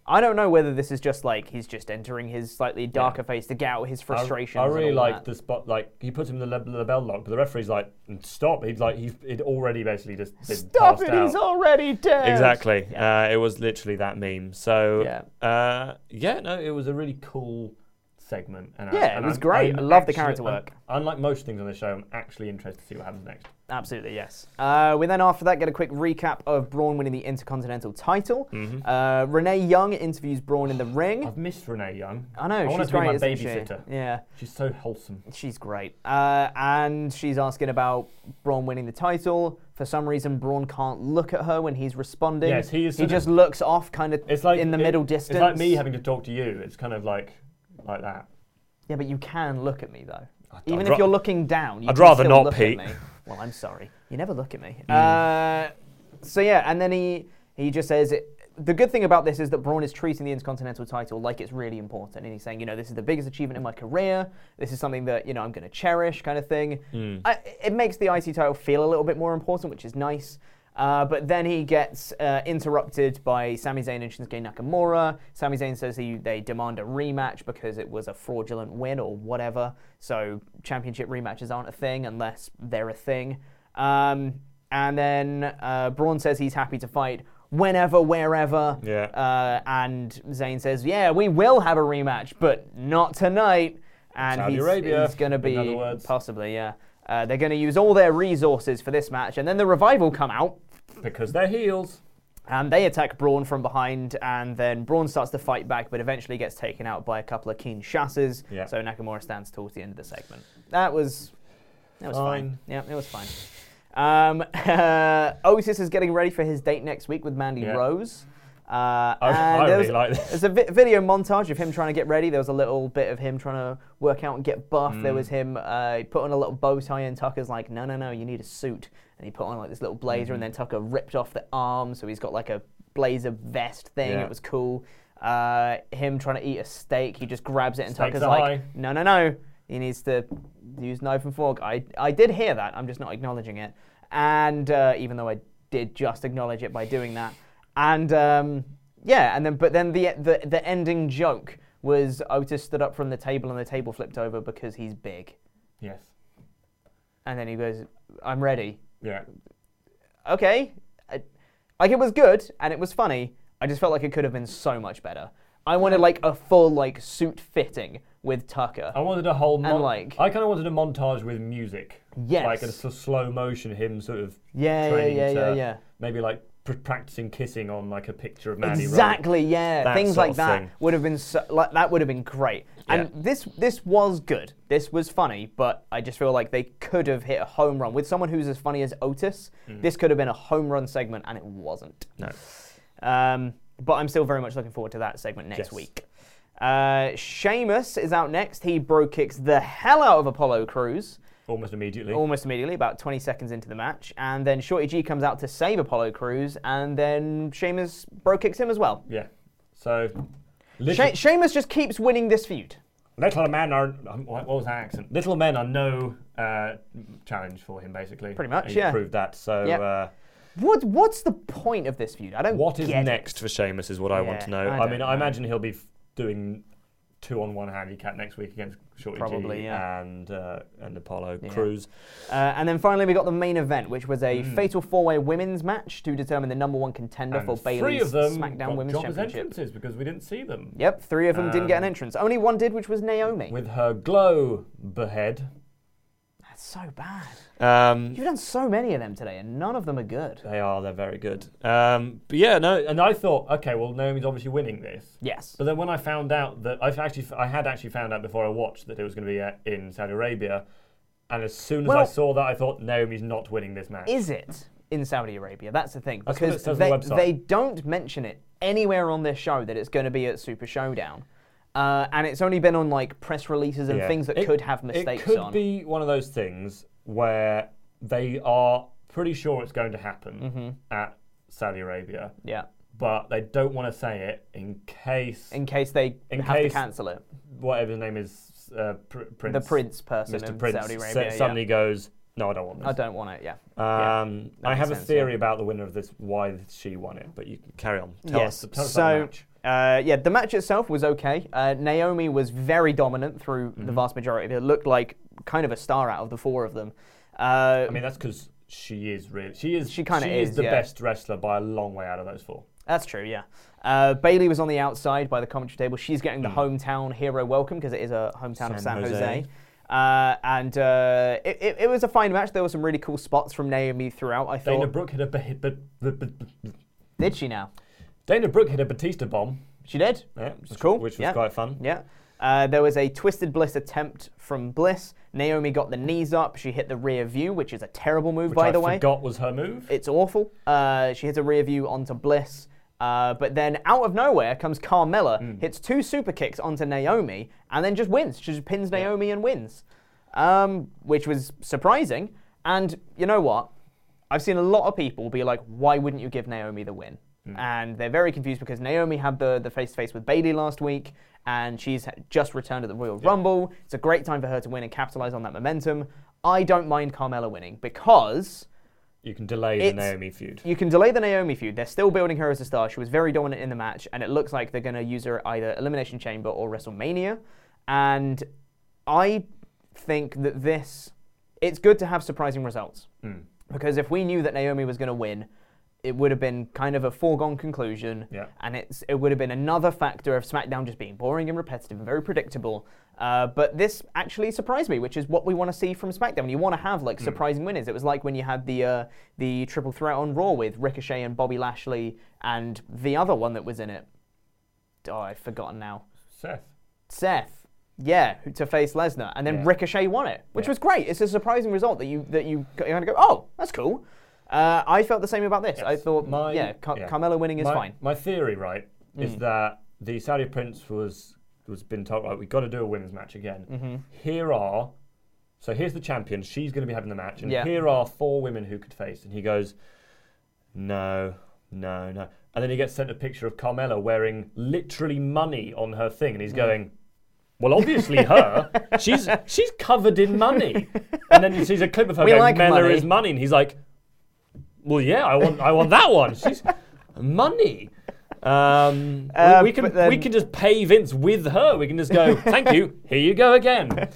I don't know whether this is just like he's just entering his slightly darker yeah. phase to get out his frustrations. I, I really like that. the spot. Like he puts him in the, the bell lock, but the referee's like, "Stop!" He's like, he's it already basically just been stop passed it. Out. He's already dead. Exactly. Yeah. Uh, it was literally that meme. So yeah, uh, yeah, no, it was a really cool segment. And yeah, I, and it was I'm, great. I'm I love actually, the character work. I'm, unlike most things on the show, I'm actually interested to see what happens next. Absolutely, yes. Uh, we then, after that, get a quick recap of Braun winning the Intercontinental title. Mm-hmm. Uh, Renee Young interviews Braun in the ring. I've missed Renee Young. I know, I she's want her to great, be my isn't babysitter. she? Yeah. She's so wholesome. She's great. Uh, and she's asking about Braun winning the title. For some reason, Braun can't look at her when he's responding. Yes, he is. He just looks off kind of it's like, in the it, middle distance. It's like me having to talk to you. It's kind of like like that. Yeah, but you can look at me, though. I'd, Even I'd if ra- you're looking down, you I'd can rather still not, look Pete. At me. Well, I'm sorry. You never look at me. Mm. Uh, so, yeah, and then he, he just says, it, the good thing about this is that Braun is treating the Intercontinental title like it's really important. And he's saying, you know, this is the biggest achievement in my career. This is something that, you know, I'm going to cherish kind of thing. Mm. I, it makes the I C title feel a little bit more important, which is nice. Uh, but then he gets uh, interrupted by Sami Zayn and Shinsuke Nakamura. Sami Zayn says he, they demand a rematch because it was a fraudulent win or whatever. So championship rematches aren't a thing unless they're a thing. Um, and then uh, Braun says he's happy to fight whenever, wherever. Yeah. Uh, and Zayn says, yeah, we will have a rematch, but not tonight. And Saudi he's, Arabia, he's going to be, in other words. possibly, yeah. Uh, they're going to use all their resources for this match. And then the Revival come out. Because they're heels. And they attack Braun from behind, and then Braun starts to fight back, but eventually gets taken out by a couple of Kinshasas. Yeah. So Nakamura stands towards the end of the segment. That was, that was fine. Fine. Yeah, it was fine. Um, uh, Otis is getting ready for his date next week with Mandy Yeah. Rose. Uh, I, and I there really was, like this. There's a vi- video montage of him trying to get ready. There was a little bit of him trying to work out and get buff. Mm. There was him uh, he put on a little bow tie, and Tucker's like, no, no, no, you need a suit. And he put on like this little blazer, Mm-hmm. and then Tucker ripped off the arm, so he's got like a blazer vest thing. Yeah. It was cool. Uh, him trying to eat a steak, he just grabs it, and Steaks Tucker's are like, high. no, no, no, he needs to use knife and fork. I, I did hear that. I'm just not acknowledging it. And uh, even though I did just acknowledge it by doing that, and um, yeah, and then but then the the the ending joke was Otis stood up from the table and the table flipped over because he's big. Yes. And then he goes, "I'm ready." Yeah. Okay, I, like it was good and it was funny. I just felt like it could have been so much better. I wanted like a full like suit fitting with Tucker. I wanted a whole. Mon- and like I kind of wanted a montage with music. Yes. Like a sort of slow motion, him sort of. Yeah, yeah, training yeah, to yeah, yeah. Maybe like pr- practicing kissing on like a picture of Mandy Rose. Exactly, yeah. That Things sort like of that thing. would have been so, like that would have been great. And Yeah. this this was good. This was funny, but I just feel like they could have hit a home run with someone who's as funny as Otis. Mm. This could have been a home run segment, and it wasn't. No. Um, but I'm still very much looking forward to that segment next Yes. week. Uh, Sheamus is out next. He bro kicks the hell out of Apollo Crews. Almost immediately. Almost immediately, about twenty seconds into the match. And then Shorty G comes out to save Apollo Crews, and then Sheamus bro kicks him as well. Yeah. So. She- Sheamus just keeps winning this feud. Little men are. um, What was that accent? Little men are no uh, challenge for him, basically. Pretty much, He yeah. proved that. So. Yep. Uh, What What's the point of this feud? I don't what is get next it. for Sheamus is what I want Yeah, to know. I I, don't mean, know. I imagine he'll be f- doing two on one handicap next week against Shorty Probably, G yeah. and uh, and Apollo Yeah. Crews. Uh, and then finally, we got the main event, which was a Mm. fatal four-way women's match to determine the number one contender And for three Bayley's of them SmackDown got Women's job as Championship. entrances because we didn't see them. Yep, three of them didn't get an Um, entrance. Only one did, which was Naomi. With her glow behead. That's so bad. Um, You've done so many of them today, and none of them are good. They are. They're very good. Um, but yeah, no. And I thought, okay, well, Naomi's obviously winning this. Yes. But then when I found out that I've actually, I had actually found out before I watched that it was going to be uh, in Saudi Arabia, and as soon as Well- I saw that, I thought Naomi's not winning this match. Is it in Saudi Arabia? That's the thing. That's what it Because says on they, the website. they don't mention it anywhere on this show that it's going to be at Super Showdown. Uh, and it's only been on like press releases and Yeah. things that It- could have mistakes It could on. be one of those things where they are pretty sure it's going to happen Mm-hmm. at Saudi Arabia. Yeah. But they don't want to say it in case. In case they in have case to cancel it. Whatever his name is, uh, Pr- Prince. The Prince person Mister in Prince Saudi sa- Arabia. yeah. suddenly goes, no, I don't want this. I don't want it, yeah. Um, that I makes have a sense, theory yeah. about the winner of this, why she won it, but you can carry on. Tell Yes, us, tell us so about the match. Uh, yeah, the match itself was okay. Uh, Naomi was very dominant through mm-hmm. the vast majority of it. It looked like kind of a star out of the four of them. Uh, I mean, that's because she is really, she is, she kind of is, is the yeah. best wrestler by a long way out of those four. That's true, yeah. Uh, Bayley was on the outside by the commentary table. She's getting the Mm. hometown hero welcome because it is a hometown San of San Jose. Jose. Uh, and uh, it, it, it was a fine match. There were some really cool spots from Naomi throughout, I thought. Dana Brooke hit a... Ba- ba- ba- ba- ba- Did she now? Dana Brooke hit a Batista bomb. She did? Yeah, Which was cool. Which was yeah. quite fun. Yeah. Uh, there was a Twisted Bliss attempt from Bliss. Naomi got the knees up. She hit the rear view, which is a terrible move, Which by I the way. forgot was her move. It's awful. Uh, she hits a rear view onto Bliss. Uh, but then out of nowhere comes Carmella, mm. hits two super kicks onto Naomi, and then just wins. She just pins Naomi and wins, um, which was surprising. And you know what? I've seen a lot of people be like, why wouldn't you give Naomi the win? Mm. And they're very confused because Naomi had the, the face-to-face with Bayley last week, and she's just returned at the Royal yeah. Rumble. It's a great time for her to win and capitalize on that momentum. I don't mind Carmella winning because... You can delay the Naomi feud. You can delay the Naomi feud. They're still building her as a star. She was very dominant in the match, and it looks like they're going to use her at either Elimination Chamber or WrestleMania. And I think that this... It's good to have surprising results. Mm. Because if we knew that Naomi was going to win, it would have been kind of a foregone conclusion. Yeah. And it's it would have been another factor of SmackDown just being boring and repetitive and very predictable. Uh, but this actually surprised me, which is what we want to see from SmackDown. You want to have like surprising mm. winners. It was like when you had the uh, the triple threat on Raw with Ricochet and Bobby Lashley and the other one that was in it. Oh, I've forgotten now. Seth. Seth. Yeah, to face Lesnar, and then yeah. Ricochet won it, which yeah. was great. It's a surprising result that you that you kind of go, oh, that's cool. Uh, I felt the same about this. Yes. I thought, my, yeah, Car- yeah, Carmella winning is my, fine. My theory, right, mm. is that the Saudi Prince was was been told, right, we've got to do a women's match again. Mm-hmm. Here are, so here's the champion. She's going to be having the match, and yeah. here are four women who could face. And he goes, no, no, no. And then he gets sent a picture of Carmella wearing literally money on her thing, and he's mm. going, well, obviously her. she's she's covered in money. And then he sees a clip of her we going, like Mella money. is money, and he's like, well, yeah, I want I want that one. She's money. Um, uh, we, we can then... we can just pay Vince with her. We can just go, thank you, here you go again.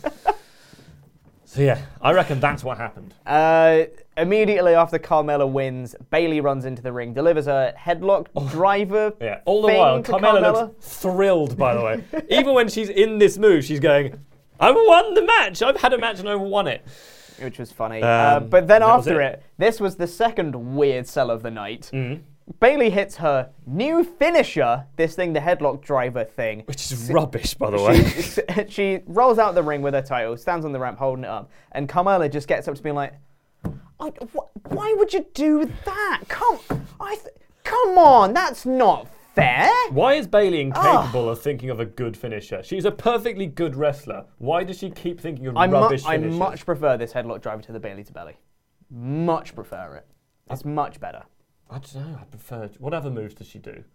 So yeah, I reckon that's what happened. Uh, immediately after Carmella wins, Bayley runs into the ring, delivers a headlock oh, driver. Yeah, all the thing while, to Carmella, Carmella looks thrilled, by the way. Even when she's in this move, she's going, I've won the match. I've had a match and I've won it. Which was funny. Um, uh, but then after it. it, this was the second weird sell of the night. Mm. Bayley hits her new finisher, this thing, the headlock driver thing. Which is rubbish, by the way. She, she rolls out the ring with her title, stands on the ramp holding it up, and Carmella just gets up to being like, oh, wh- why would you do that? Come, I th- come on, that's not fair. Why is Bayley incapable oh. of thinking of a good finisher? She's a perfectly good wrestler. Why does she keep thinking of I rubbish mu- finishers? I much prefer this headlock driver to the Bayley to belly. Much prefer it. It's I, much better. I don't know. I prefer... What other moves does she do?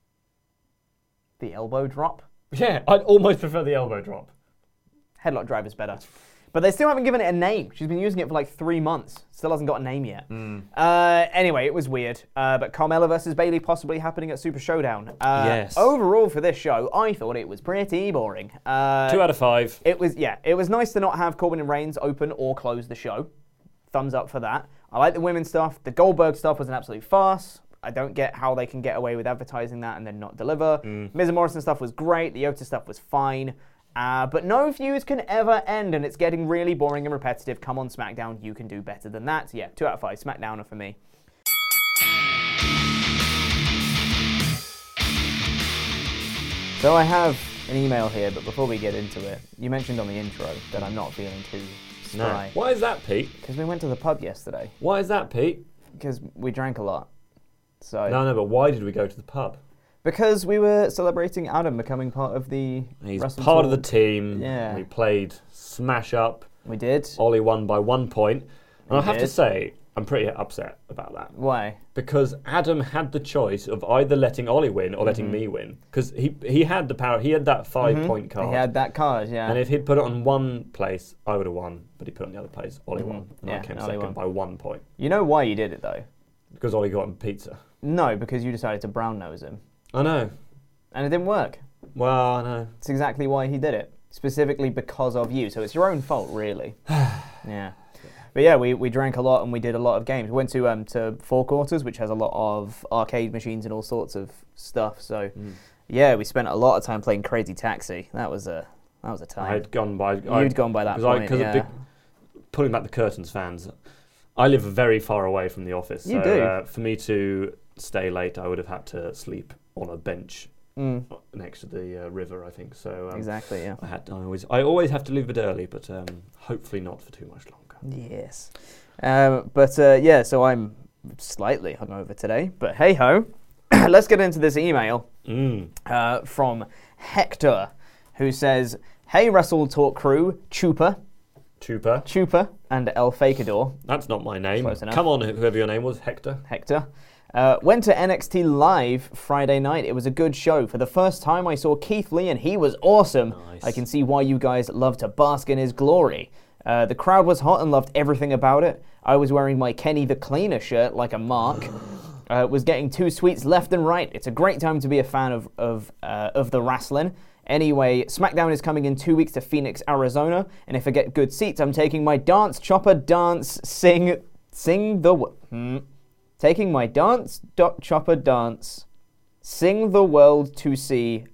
The elbow drop? Yeah, I'd almost prefer the elbow drop. Headlock driver's better. But they still haven't given it a name. She's been using it for like three months. Still hasn't got a name yet. Mm. Uh, anyway, it was weird. Uh, but Carmella versus Bayley possibly happening at Super Showdown. Uh, yes. Overall for this show, I thought it was pretty boring. Uh, Two out of five. It was, yeah. It was nice to not have Corbin and Reigns open or close the show. Thumbs up for that. I like the women's stuff. The Goldberg stuff was an absolute farce. I don't get how they can get away with advertising that and then not deliver. Mm. Miz and Morrison stuff was great. The Otis stuff was fine. Uh, but no feuds can ever end, and it's getting really boring and repetitive. Come on, SmackDown, you can do better than that. Yeah, two out of five. SmackDowner for me. So I have an email here, but before we get into it, you mentioned on the intro that I'm not feeling too spry. No. Why is that, Pete? Because we went to the pub yesterday. Why is that, Pete? Because we drank a lot. So No, no, but why did we go to the pub? Because we were celebrating Adam becoming part of the He's Wrestle part Talk. of the team. Yeah. We played Smash Up. We did. Ollie won by one point. And We I have did. to say, I'm pretty upset about that. Why? Because Adam had the choice of either letting Ollie win or mm-hmm. letting me win. Because he he had the power. He had that five-point mm-hmm. card. He had that card, yeah. And if he'd put it on one place, I would have won. But he put it on the other place, Ollie Mm-hmm. won. And Yeah, I came Ollie second won. by one point. You know why you did it, though? Because Ollie got him pizza. No, because you decided to brown nose him. I know. And it didn't work. Well, I know. It's exactly why he did it. Specifically because of you. So it's your own fault, really. Yeah. But yeah, we, we drank a lot and we did a lot of games. We went to um to Four Quarters, which has a lot of arcade machines and all sorts of stuff. So mm. yeah, we spent a lot of time playing Crazy Taxi. That was a that was a time. I had gone by. You'd I'd, gone by that point. Because yeah. big, pulling back the curtains, fans. I live very far away from the office. You so, do. Uh, for me to stay late, I would have had to sleep on a bench mm. next to the uh, river. I think so. Um, exactly. Yeah. I had. I always. I always have to leave a bit early, but um, hopefully not for too much longer. Yes. Um, but uh, yeah, so I'm slightly hungover today. But hey ho, let's get into this email mm. uh, from Hector, who says, "Hey Wrestle Talk crew, Chupa, Chupa, Chupa, and El Fakador." That's not my name. Close enough. Come on, whoever your name was, Hector. Hector. Uh, went to N X T Live Friday night. It was a good show. For the first time, I saw Keith Lee, and he was awesome. Nice. I can see why you guys love to bask in his glory. Uh, the crowd was hot and loved everything about it. I was wearing my Kenny the Cleaner shirt like a mark. Uh, was getting two sweets left and right. It's a great time to be a fan of of uh, of the wrestling. Anyway, SmackDown is coming in two weeks to Phoenix, Arizona, and if I get good seats, I'm taking my dance chopper dance sing sing the hmm, taking my dance dot chopper dance sing the world to see.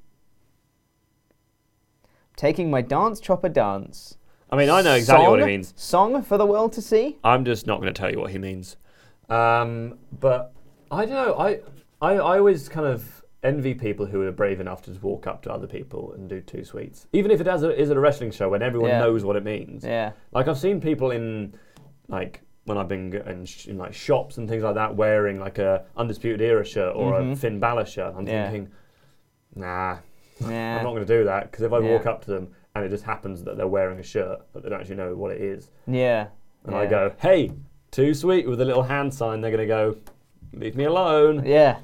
Taking my dance chopper dance. I mean, I know exactly song, what he means. Song for the world to see? I'm just not going to tell you what he means. Um, but I don't know. I, I I always kind of envy people who are brave enough to just walk up to other people and do two sweets. Even if it is, a, is at a wrestling show when everyone yeah. knows what it means. Yeah. Like, I've seen people in, like, when I've been in, sh- in like shops and things like that wearing, like, a Undisputed Era shirt or mm-hmm. a Finn Balor shirt. I'm yeah. thinking, nah, yeah. I'm not going to do that. Because if I yeah. walk up to them and it just happens that they're wearing a shirt, but they don't actually know what it is. Yeah. And yeah. I go, hey, too sweet, with a little hand sign, they're going to go, leave me alone. Yeah.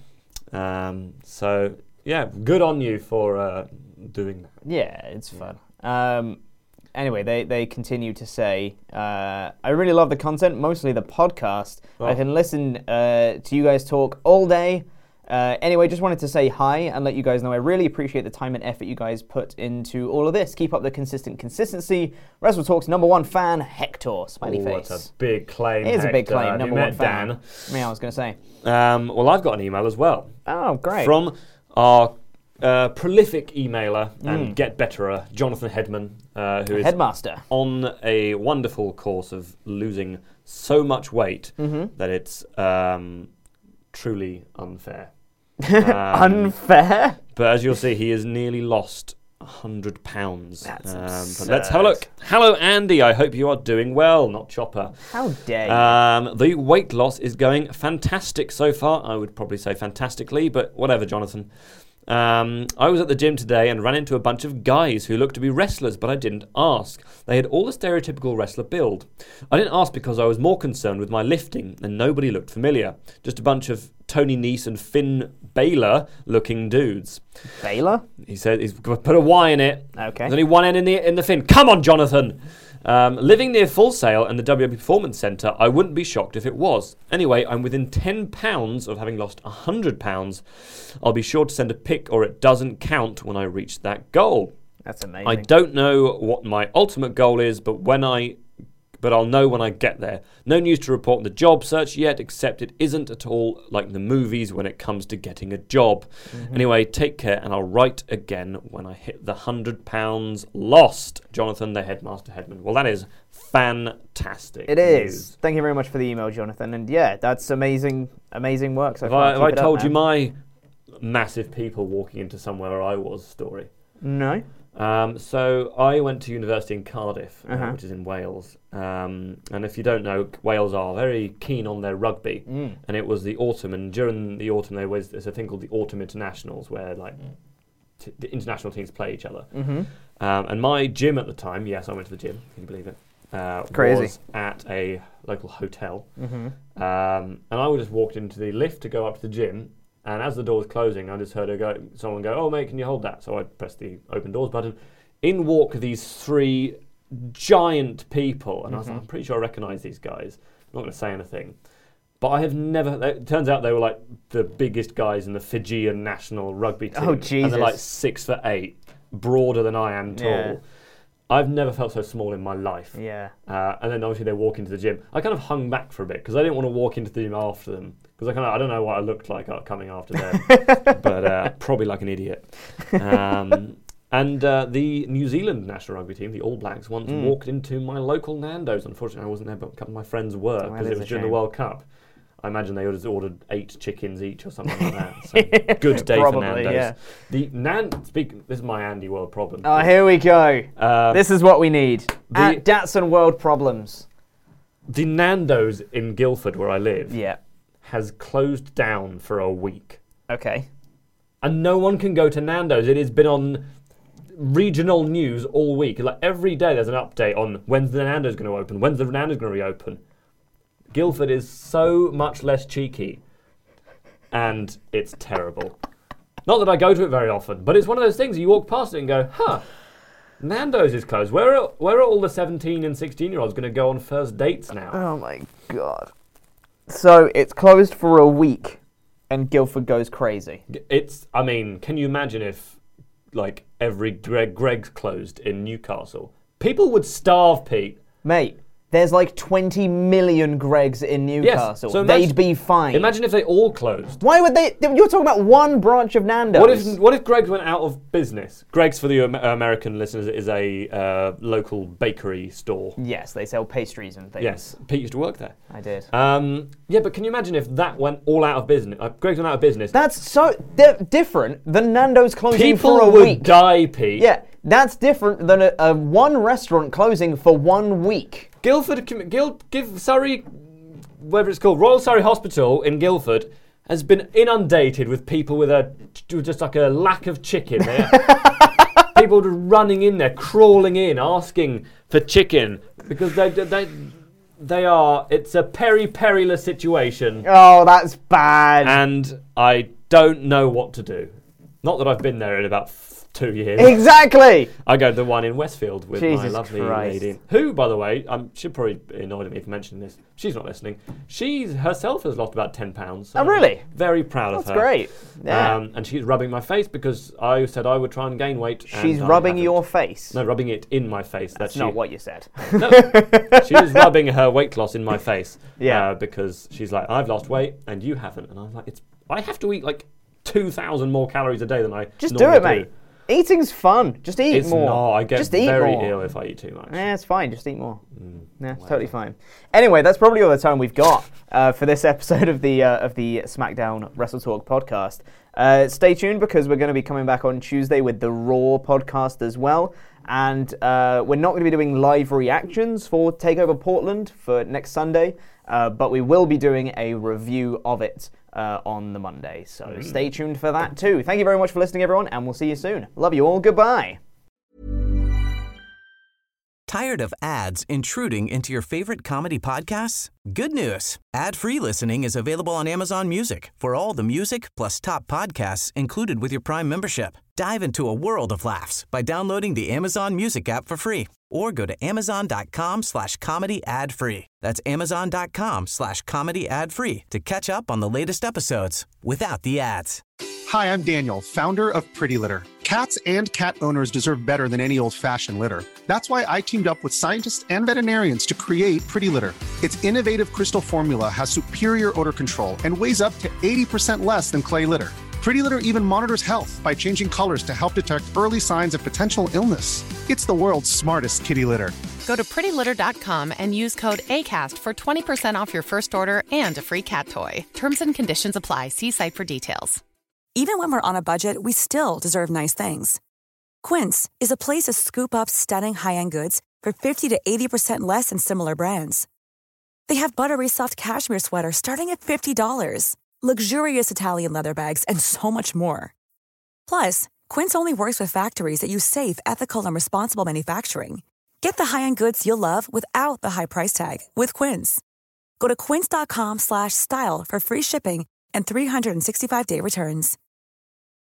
Um, so, yeah, good on you for uh, doing that. Yeah, it's fun. Um, anyway, they, they continue to say, uh, I really love the content, mostly the podcast. Oh. I can listen uh, to you guys talk all day. Uh, anyway, just wanted to say hi and let you guys know I really appreciate the time and effort you guys put into all of this. Keep up the consistent consistency. Wrestle Talk's number one fan, Hector. Smiley Ooh, face. That's a big claim, It is Hector. a big claim, Have number you one met fan. Dan? Yeah, I was going to say. Um, well, I've got an email as well. Oh, great. From our uh, prolific emailer Mm. and get-betterer, Jonathan Hedman, uh, who is Headmaster. on a wonderful course of losing so much weight mm-hmm. that it's um, truly unfair. Um, Unfair? But as you'll see, he has nearly lost one hundred pounds. That's um, absurd. But let's have a look. Hello, Andy. I hope you are doing well, not Chopper. How dare you? Um, the weight loss is going fantastic so far. I would probably say fantastically, but whatever, Jonathan. Um, I was at the gym today and ran into a bunch of guys who looked to be wrestlers, but I didn't ask. They had all the stereotypical wrestler build. I didn't ask because I was more concerned with my lifting, and nobody looked familiar. Just a bunch of Tony Nese and Finn Balor looking dudes. Balor? He said he's put a Y in it. Okay. There's only one N in the in the Finn. Come on, Jonathan. Um, living near Full Sail and the W W E Performance Centre, I wouldn't be shocked if it was. Anyway, I'm within ten pounds of having lost one hundred pounds. I'll be sure to send a pic or it doesn't count when I reach that goal. That's amazing. I don't know what my ultimate goal is, but when I... but I'll know when I get there. No news to report on the job search yet, except it isn't at all like the movies when it comes to getting a job. Mm-hmm. Anyway, take care, and I'll write again when I hit the one hundred pounds lost. Jonathan, the Headmaster Hedman. Well, that is fantastic It news. is. Thank you very much for the email, Jonathan. And yeah, that's amazing, amazing work so Have far. I, have I Keep it up, told you man. my massive people walking into somewhere where I was story? No. Um, so I went to university in Cardiff, Uh-huh. uh, which is in Wales. Um, and if you don't know, Wales are very keen on their rugby. Mm. And it was the autumn, and during the autumn there was there's a thing called the Autumn Internationals, where like t- the international teams play each other. Mm-hmm. Um, and my gym at the time, yes, I went to the gym. Can you believe it? Uh, Crazy. Was at a local hotel. Mm-hmm. Um, and I just walked into the lift to go up to the gym. And as the door was closing, I just heard her go, someone go, "Oh, mate, can you hold that?" So I pressed the open doors button. In walk these three giant people. And I was like, I'm pretty sure I recognise these guys. I'm not going to say anything. But I have never. It turns out they were like the biggest guys in the Fijian national rugby team. Oh, Jesus. And they're like six foot eight, broader than I am tall. Yeah. I've never felt so small in my life. Yeah. Uh, and then obviously they walk into the gym. I kind of hung back for a bit because I didn't want to walk into the gym after them because I kind of I don't know what I looked like coming after them, but uh, probably like an idiot. Um, and uh, the New Zealand national rugby team, the All Blacks, once Mm. walked into my local Nando's. Unfortunately, I wasn't there, but a couple of my friends were Well, because that it is was a during the shame. World Cup. I imagine they just ordered eight chickens each or something like that. So good day Probably, for Nando's. yeah. The Nan. Speak. This is my Andy World problem. Oh, here we go. Uh, this is what we need. the- At Datsun World Problems. The Nando's in Guildford, where I live, Yeah. has closed down for a week. Okay. And no one can go to Nando's. It has been on regional news all week. Like every day there's an update on when's the Nando's going to open, when's the Nando's going to reopen. Guildford is so much less cheeky, and it's terrible. Not that I go to it very often, but it's one of those things you walk past it and go, huh, Nando's is closed. Where are, where are all the seventeen and sixteen-year-olds going to go on first dates now? Oh, my God. So it's closed for a week, and Guildford goes crazy. It's, I mean, can you imagine if, like, every Greg, Greg's closed in Newcastle? People would starve, Pete. Mate, there's like twenty million Gregs in Newcastle. Yes, so imagine, They'd be fine. Imagine if they all closed. Why would they? You're talking about one branch of Nando's. What if what if Greg's went out of business? Greg's, for the Am- American listeners, is a uh, local bakery store. Yes, they sell pastries and things. Yes, Pete used to work there. I did. Um, yeah, but can you imagine if that went all out of business? Uh, Greg's went out of business. That's so di- different than Nando's closing People for a would week. die, Pete. Yeah, that's different than a, a one restaurant closing for one week. Guildford, Guild, give Surrey, whatever it's called, Royal Surrey Hospital in Guildford has been inundated with people with a just like a lack of chicken. They're- people just running in there, crawling in, asking for chicken because they they they are. It's a peri perilous situation. Oh, that's bad. And I don't know what to do. Not that I've been there in about two years. Exactly. I go to the one in Westfield with Jesus my lovely Christ. lady, who, by the way, um, she'll probably be annoyed at me for mentioning this. She's not listening. She herself has lost about ten pounds. So Oh, really? I'm very proud That's of her. great. Yeah. Um, and she's rubbing my face because I said I would try and gain weight. She's and I rubbing haven't. your face. No, rubbing it in my face. That's that not she, what you said. No, she was rubbing her weight loss in my face. Yeah. Uh, because she's like, I've lost weight and you haven't. And I was like, it's. I have to eat like two thousand more calories a day than I Just do normally it, mate. Eating's fun. Just eat It's more. not. I get Just eat very more. ill if I eat too much. Yeah, it's fine. Just eat more. Mm, yeah, it's totally fine. Anyway, that's probably all the time we've got uh, for this episode of the uh, of the SmackDown Wrestle Talk podcast. Uh, stay tuned because we're going to be coming back on Tuesday with the Raw podcast as well. And uh, we're not going to be doing live reactions for TakeOver Portland for next Sunday, uh, but we will be doing a review of it uh, on the Monday. So mm. stay tuned for that too. Thank you very much for listening, everyone, and we'll see you soon. Love you all. Goodbye. Tired of ads intruding into your favorite comedy podcasts? Good news. Ad-free listening is available on Amazon Music for all the music plus top podcasts included with your Prime membership. Dive into a world of laughs by downloading the Amazon Music app for free or go to amazon.com slash comedy ad free. That's amazon.com slash comedy ad free to catch up on the latest episodes without the ads. Hi, I'm Daniel, founder of Pretty Litter. Cats and cat owners deserve better than any old-fashioned litter. That's why I teamed up with scientists and veterinarians to create Pretty Litter. Its innovative crystal formula has superior odor control and weighs up to eighty percent less than clay litter. Pretty Litter even monitors health by changing colors to help detect early signs of potential illness. It's the world's smartest kitty litter. Go to pretty litter dot com and use code ACAST for twenty percent off your first order and a free cat toy. Terms and conditions apply. See site for details. Even when we're on a budget, we still deserve nice things. Quince is a place to scoop up stunning high-end goods for fifty to eighty percent less than similar brands. They have buttery soft cashmere sweaters starting at fifty dollars, luxurious Italian leather bags, and so much more. Plus, Quince only works with factories that use safe, ethical, and responsible manufacturing. Get the high-end goods you'll love without the high price tag with Quince. Go to quince.com slash style for free shipping and three sixty-five day returns.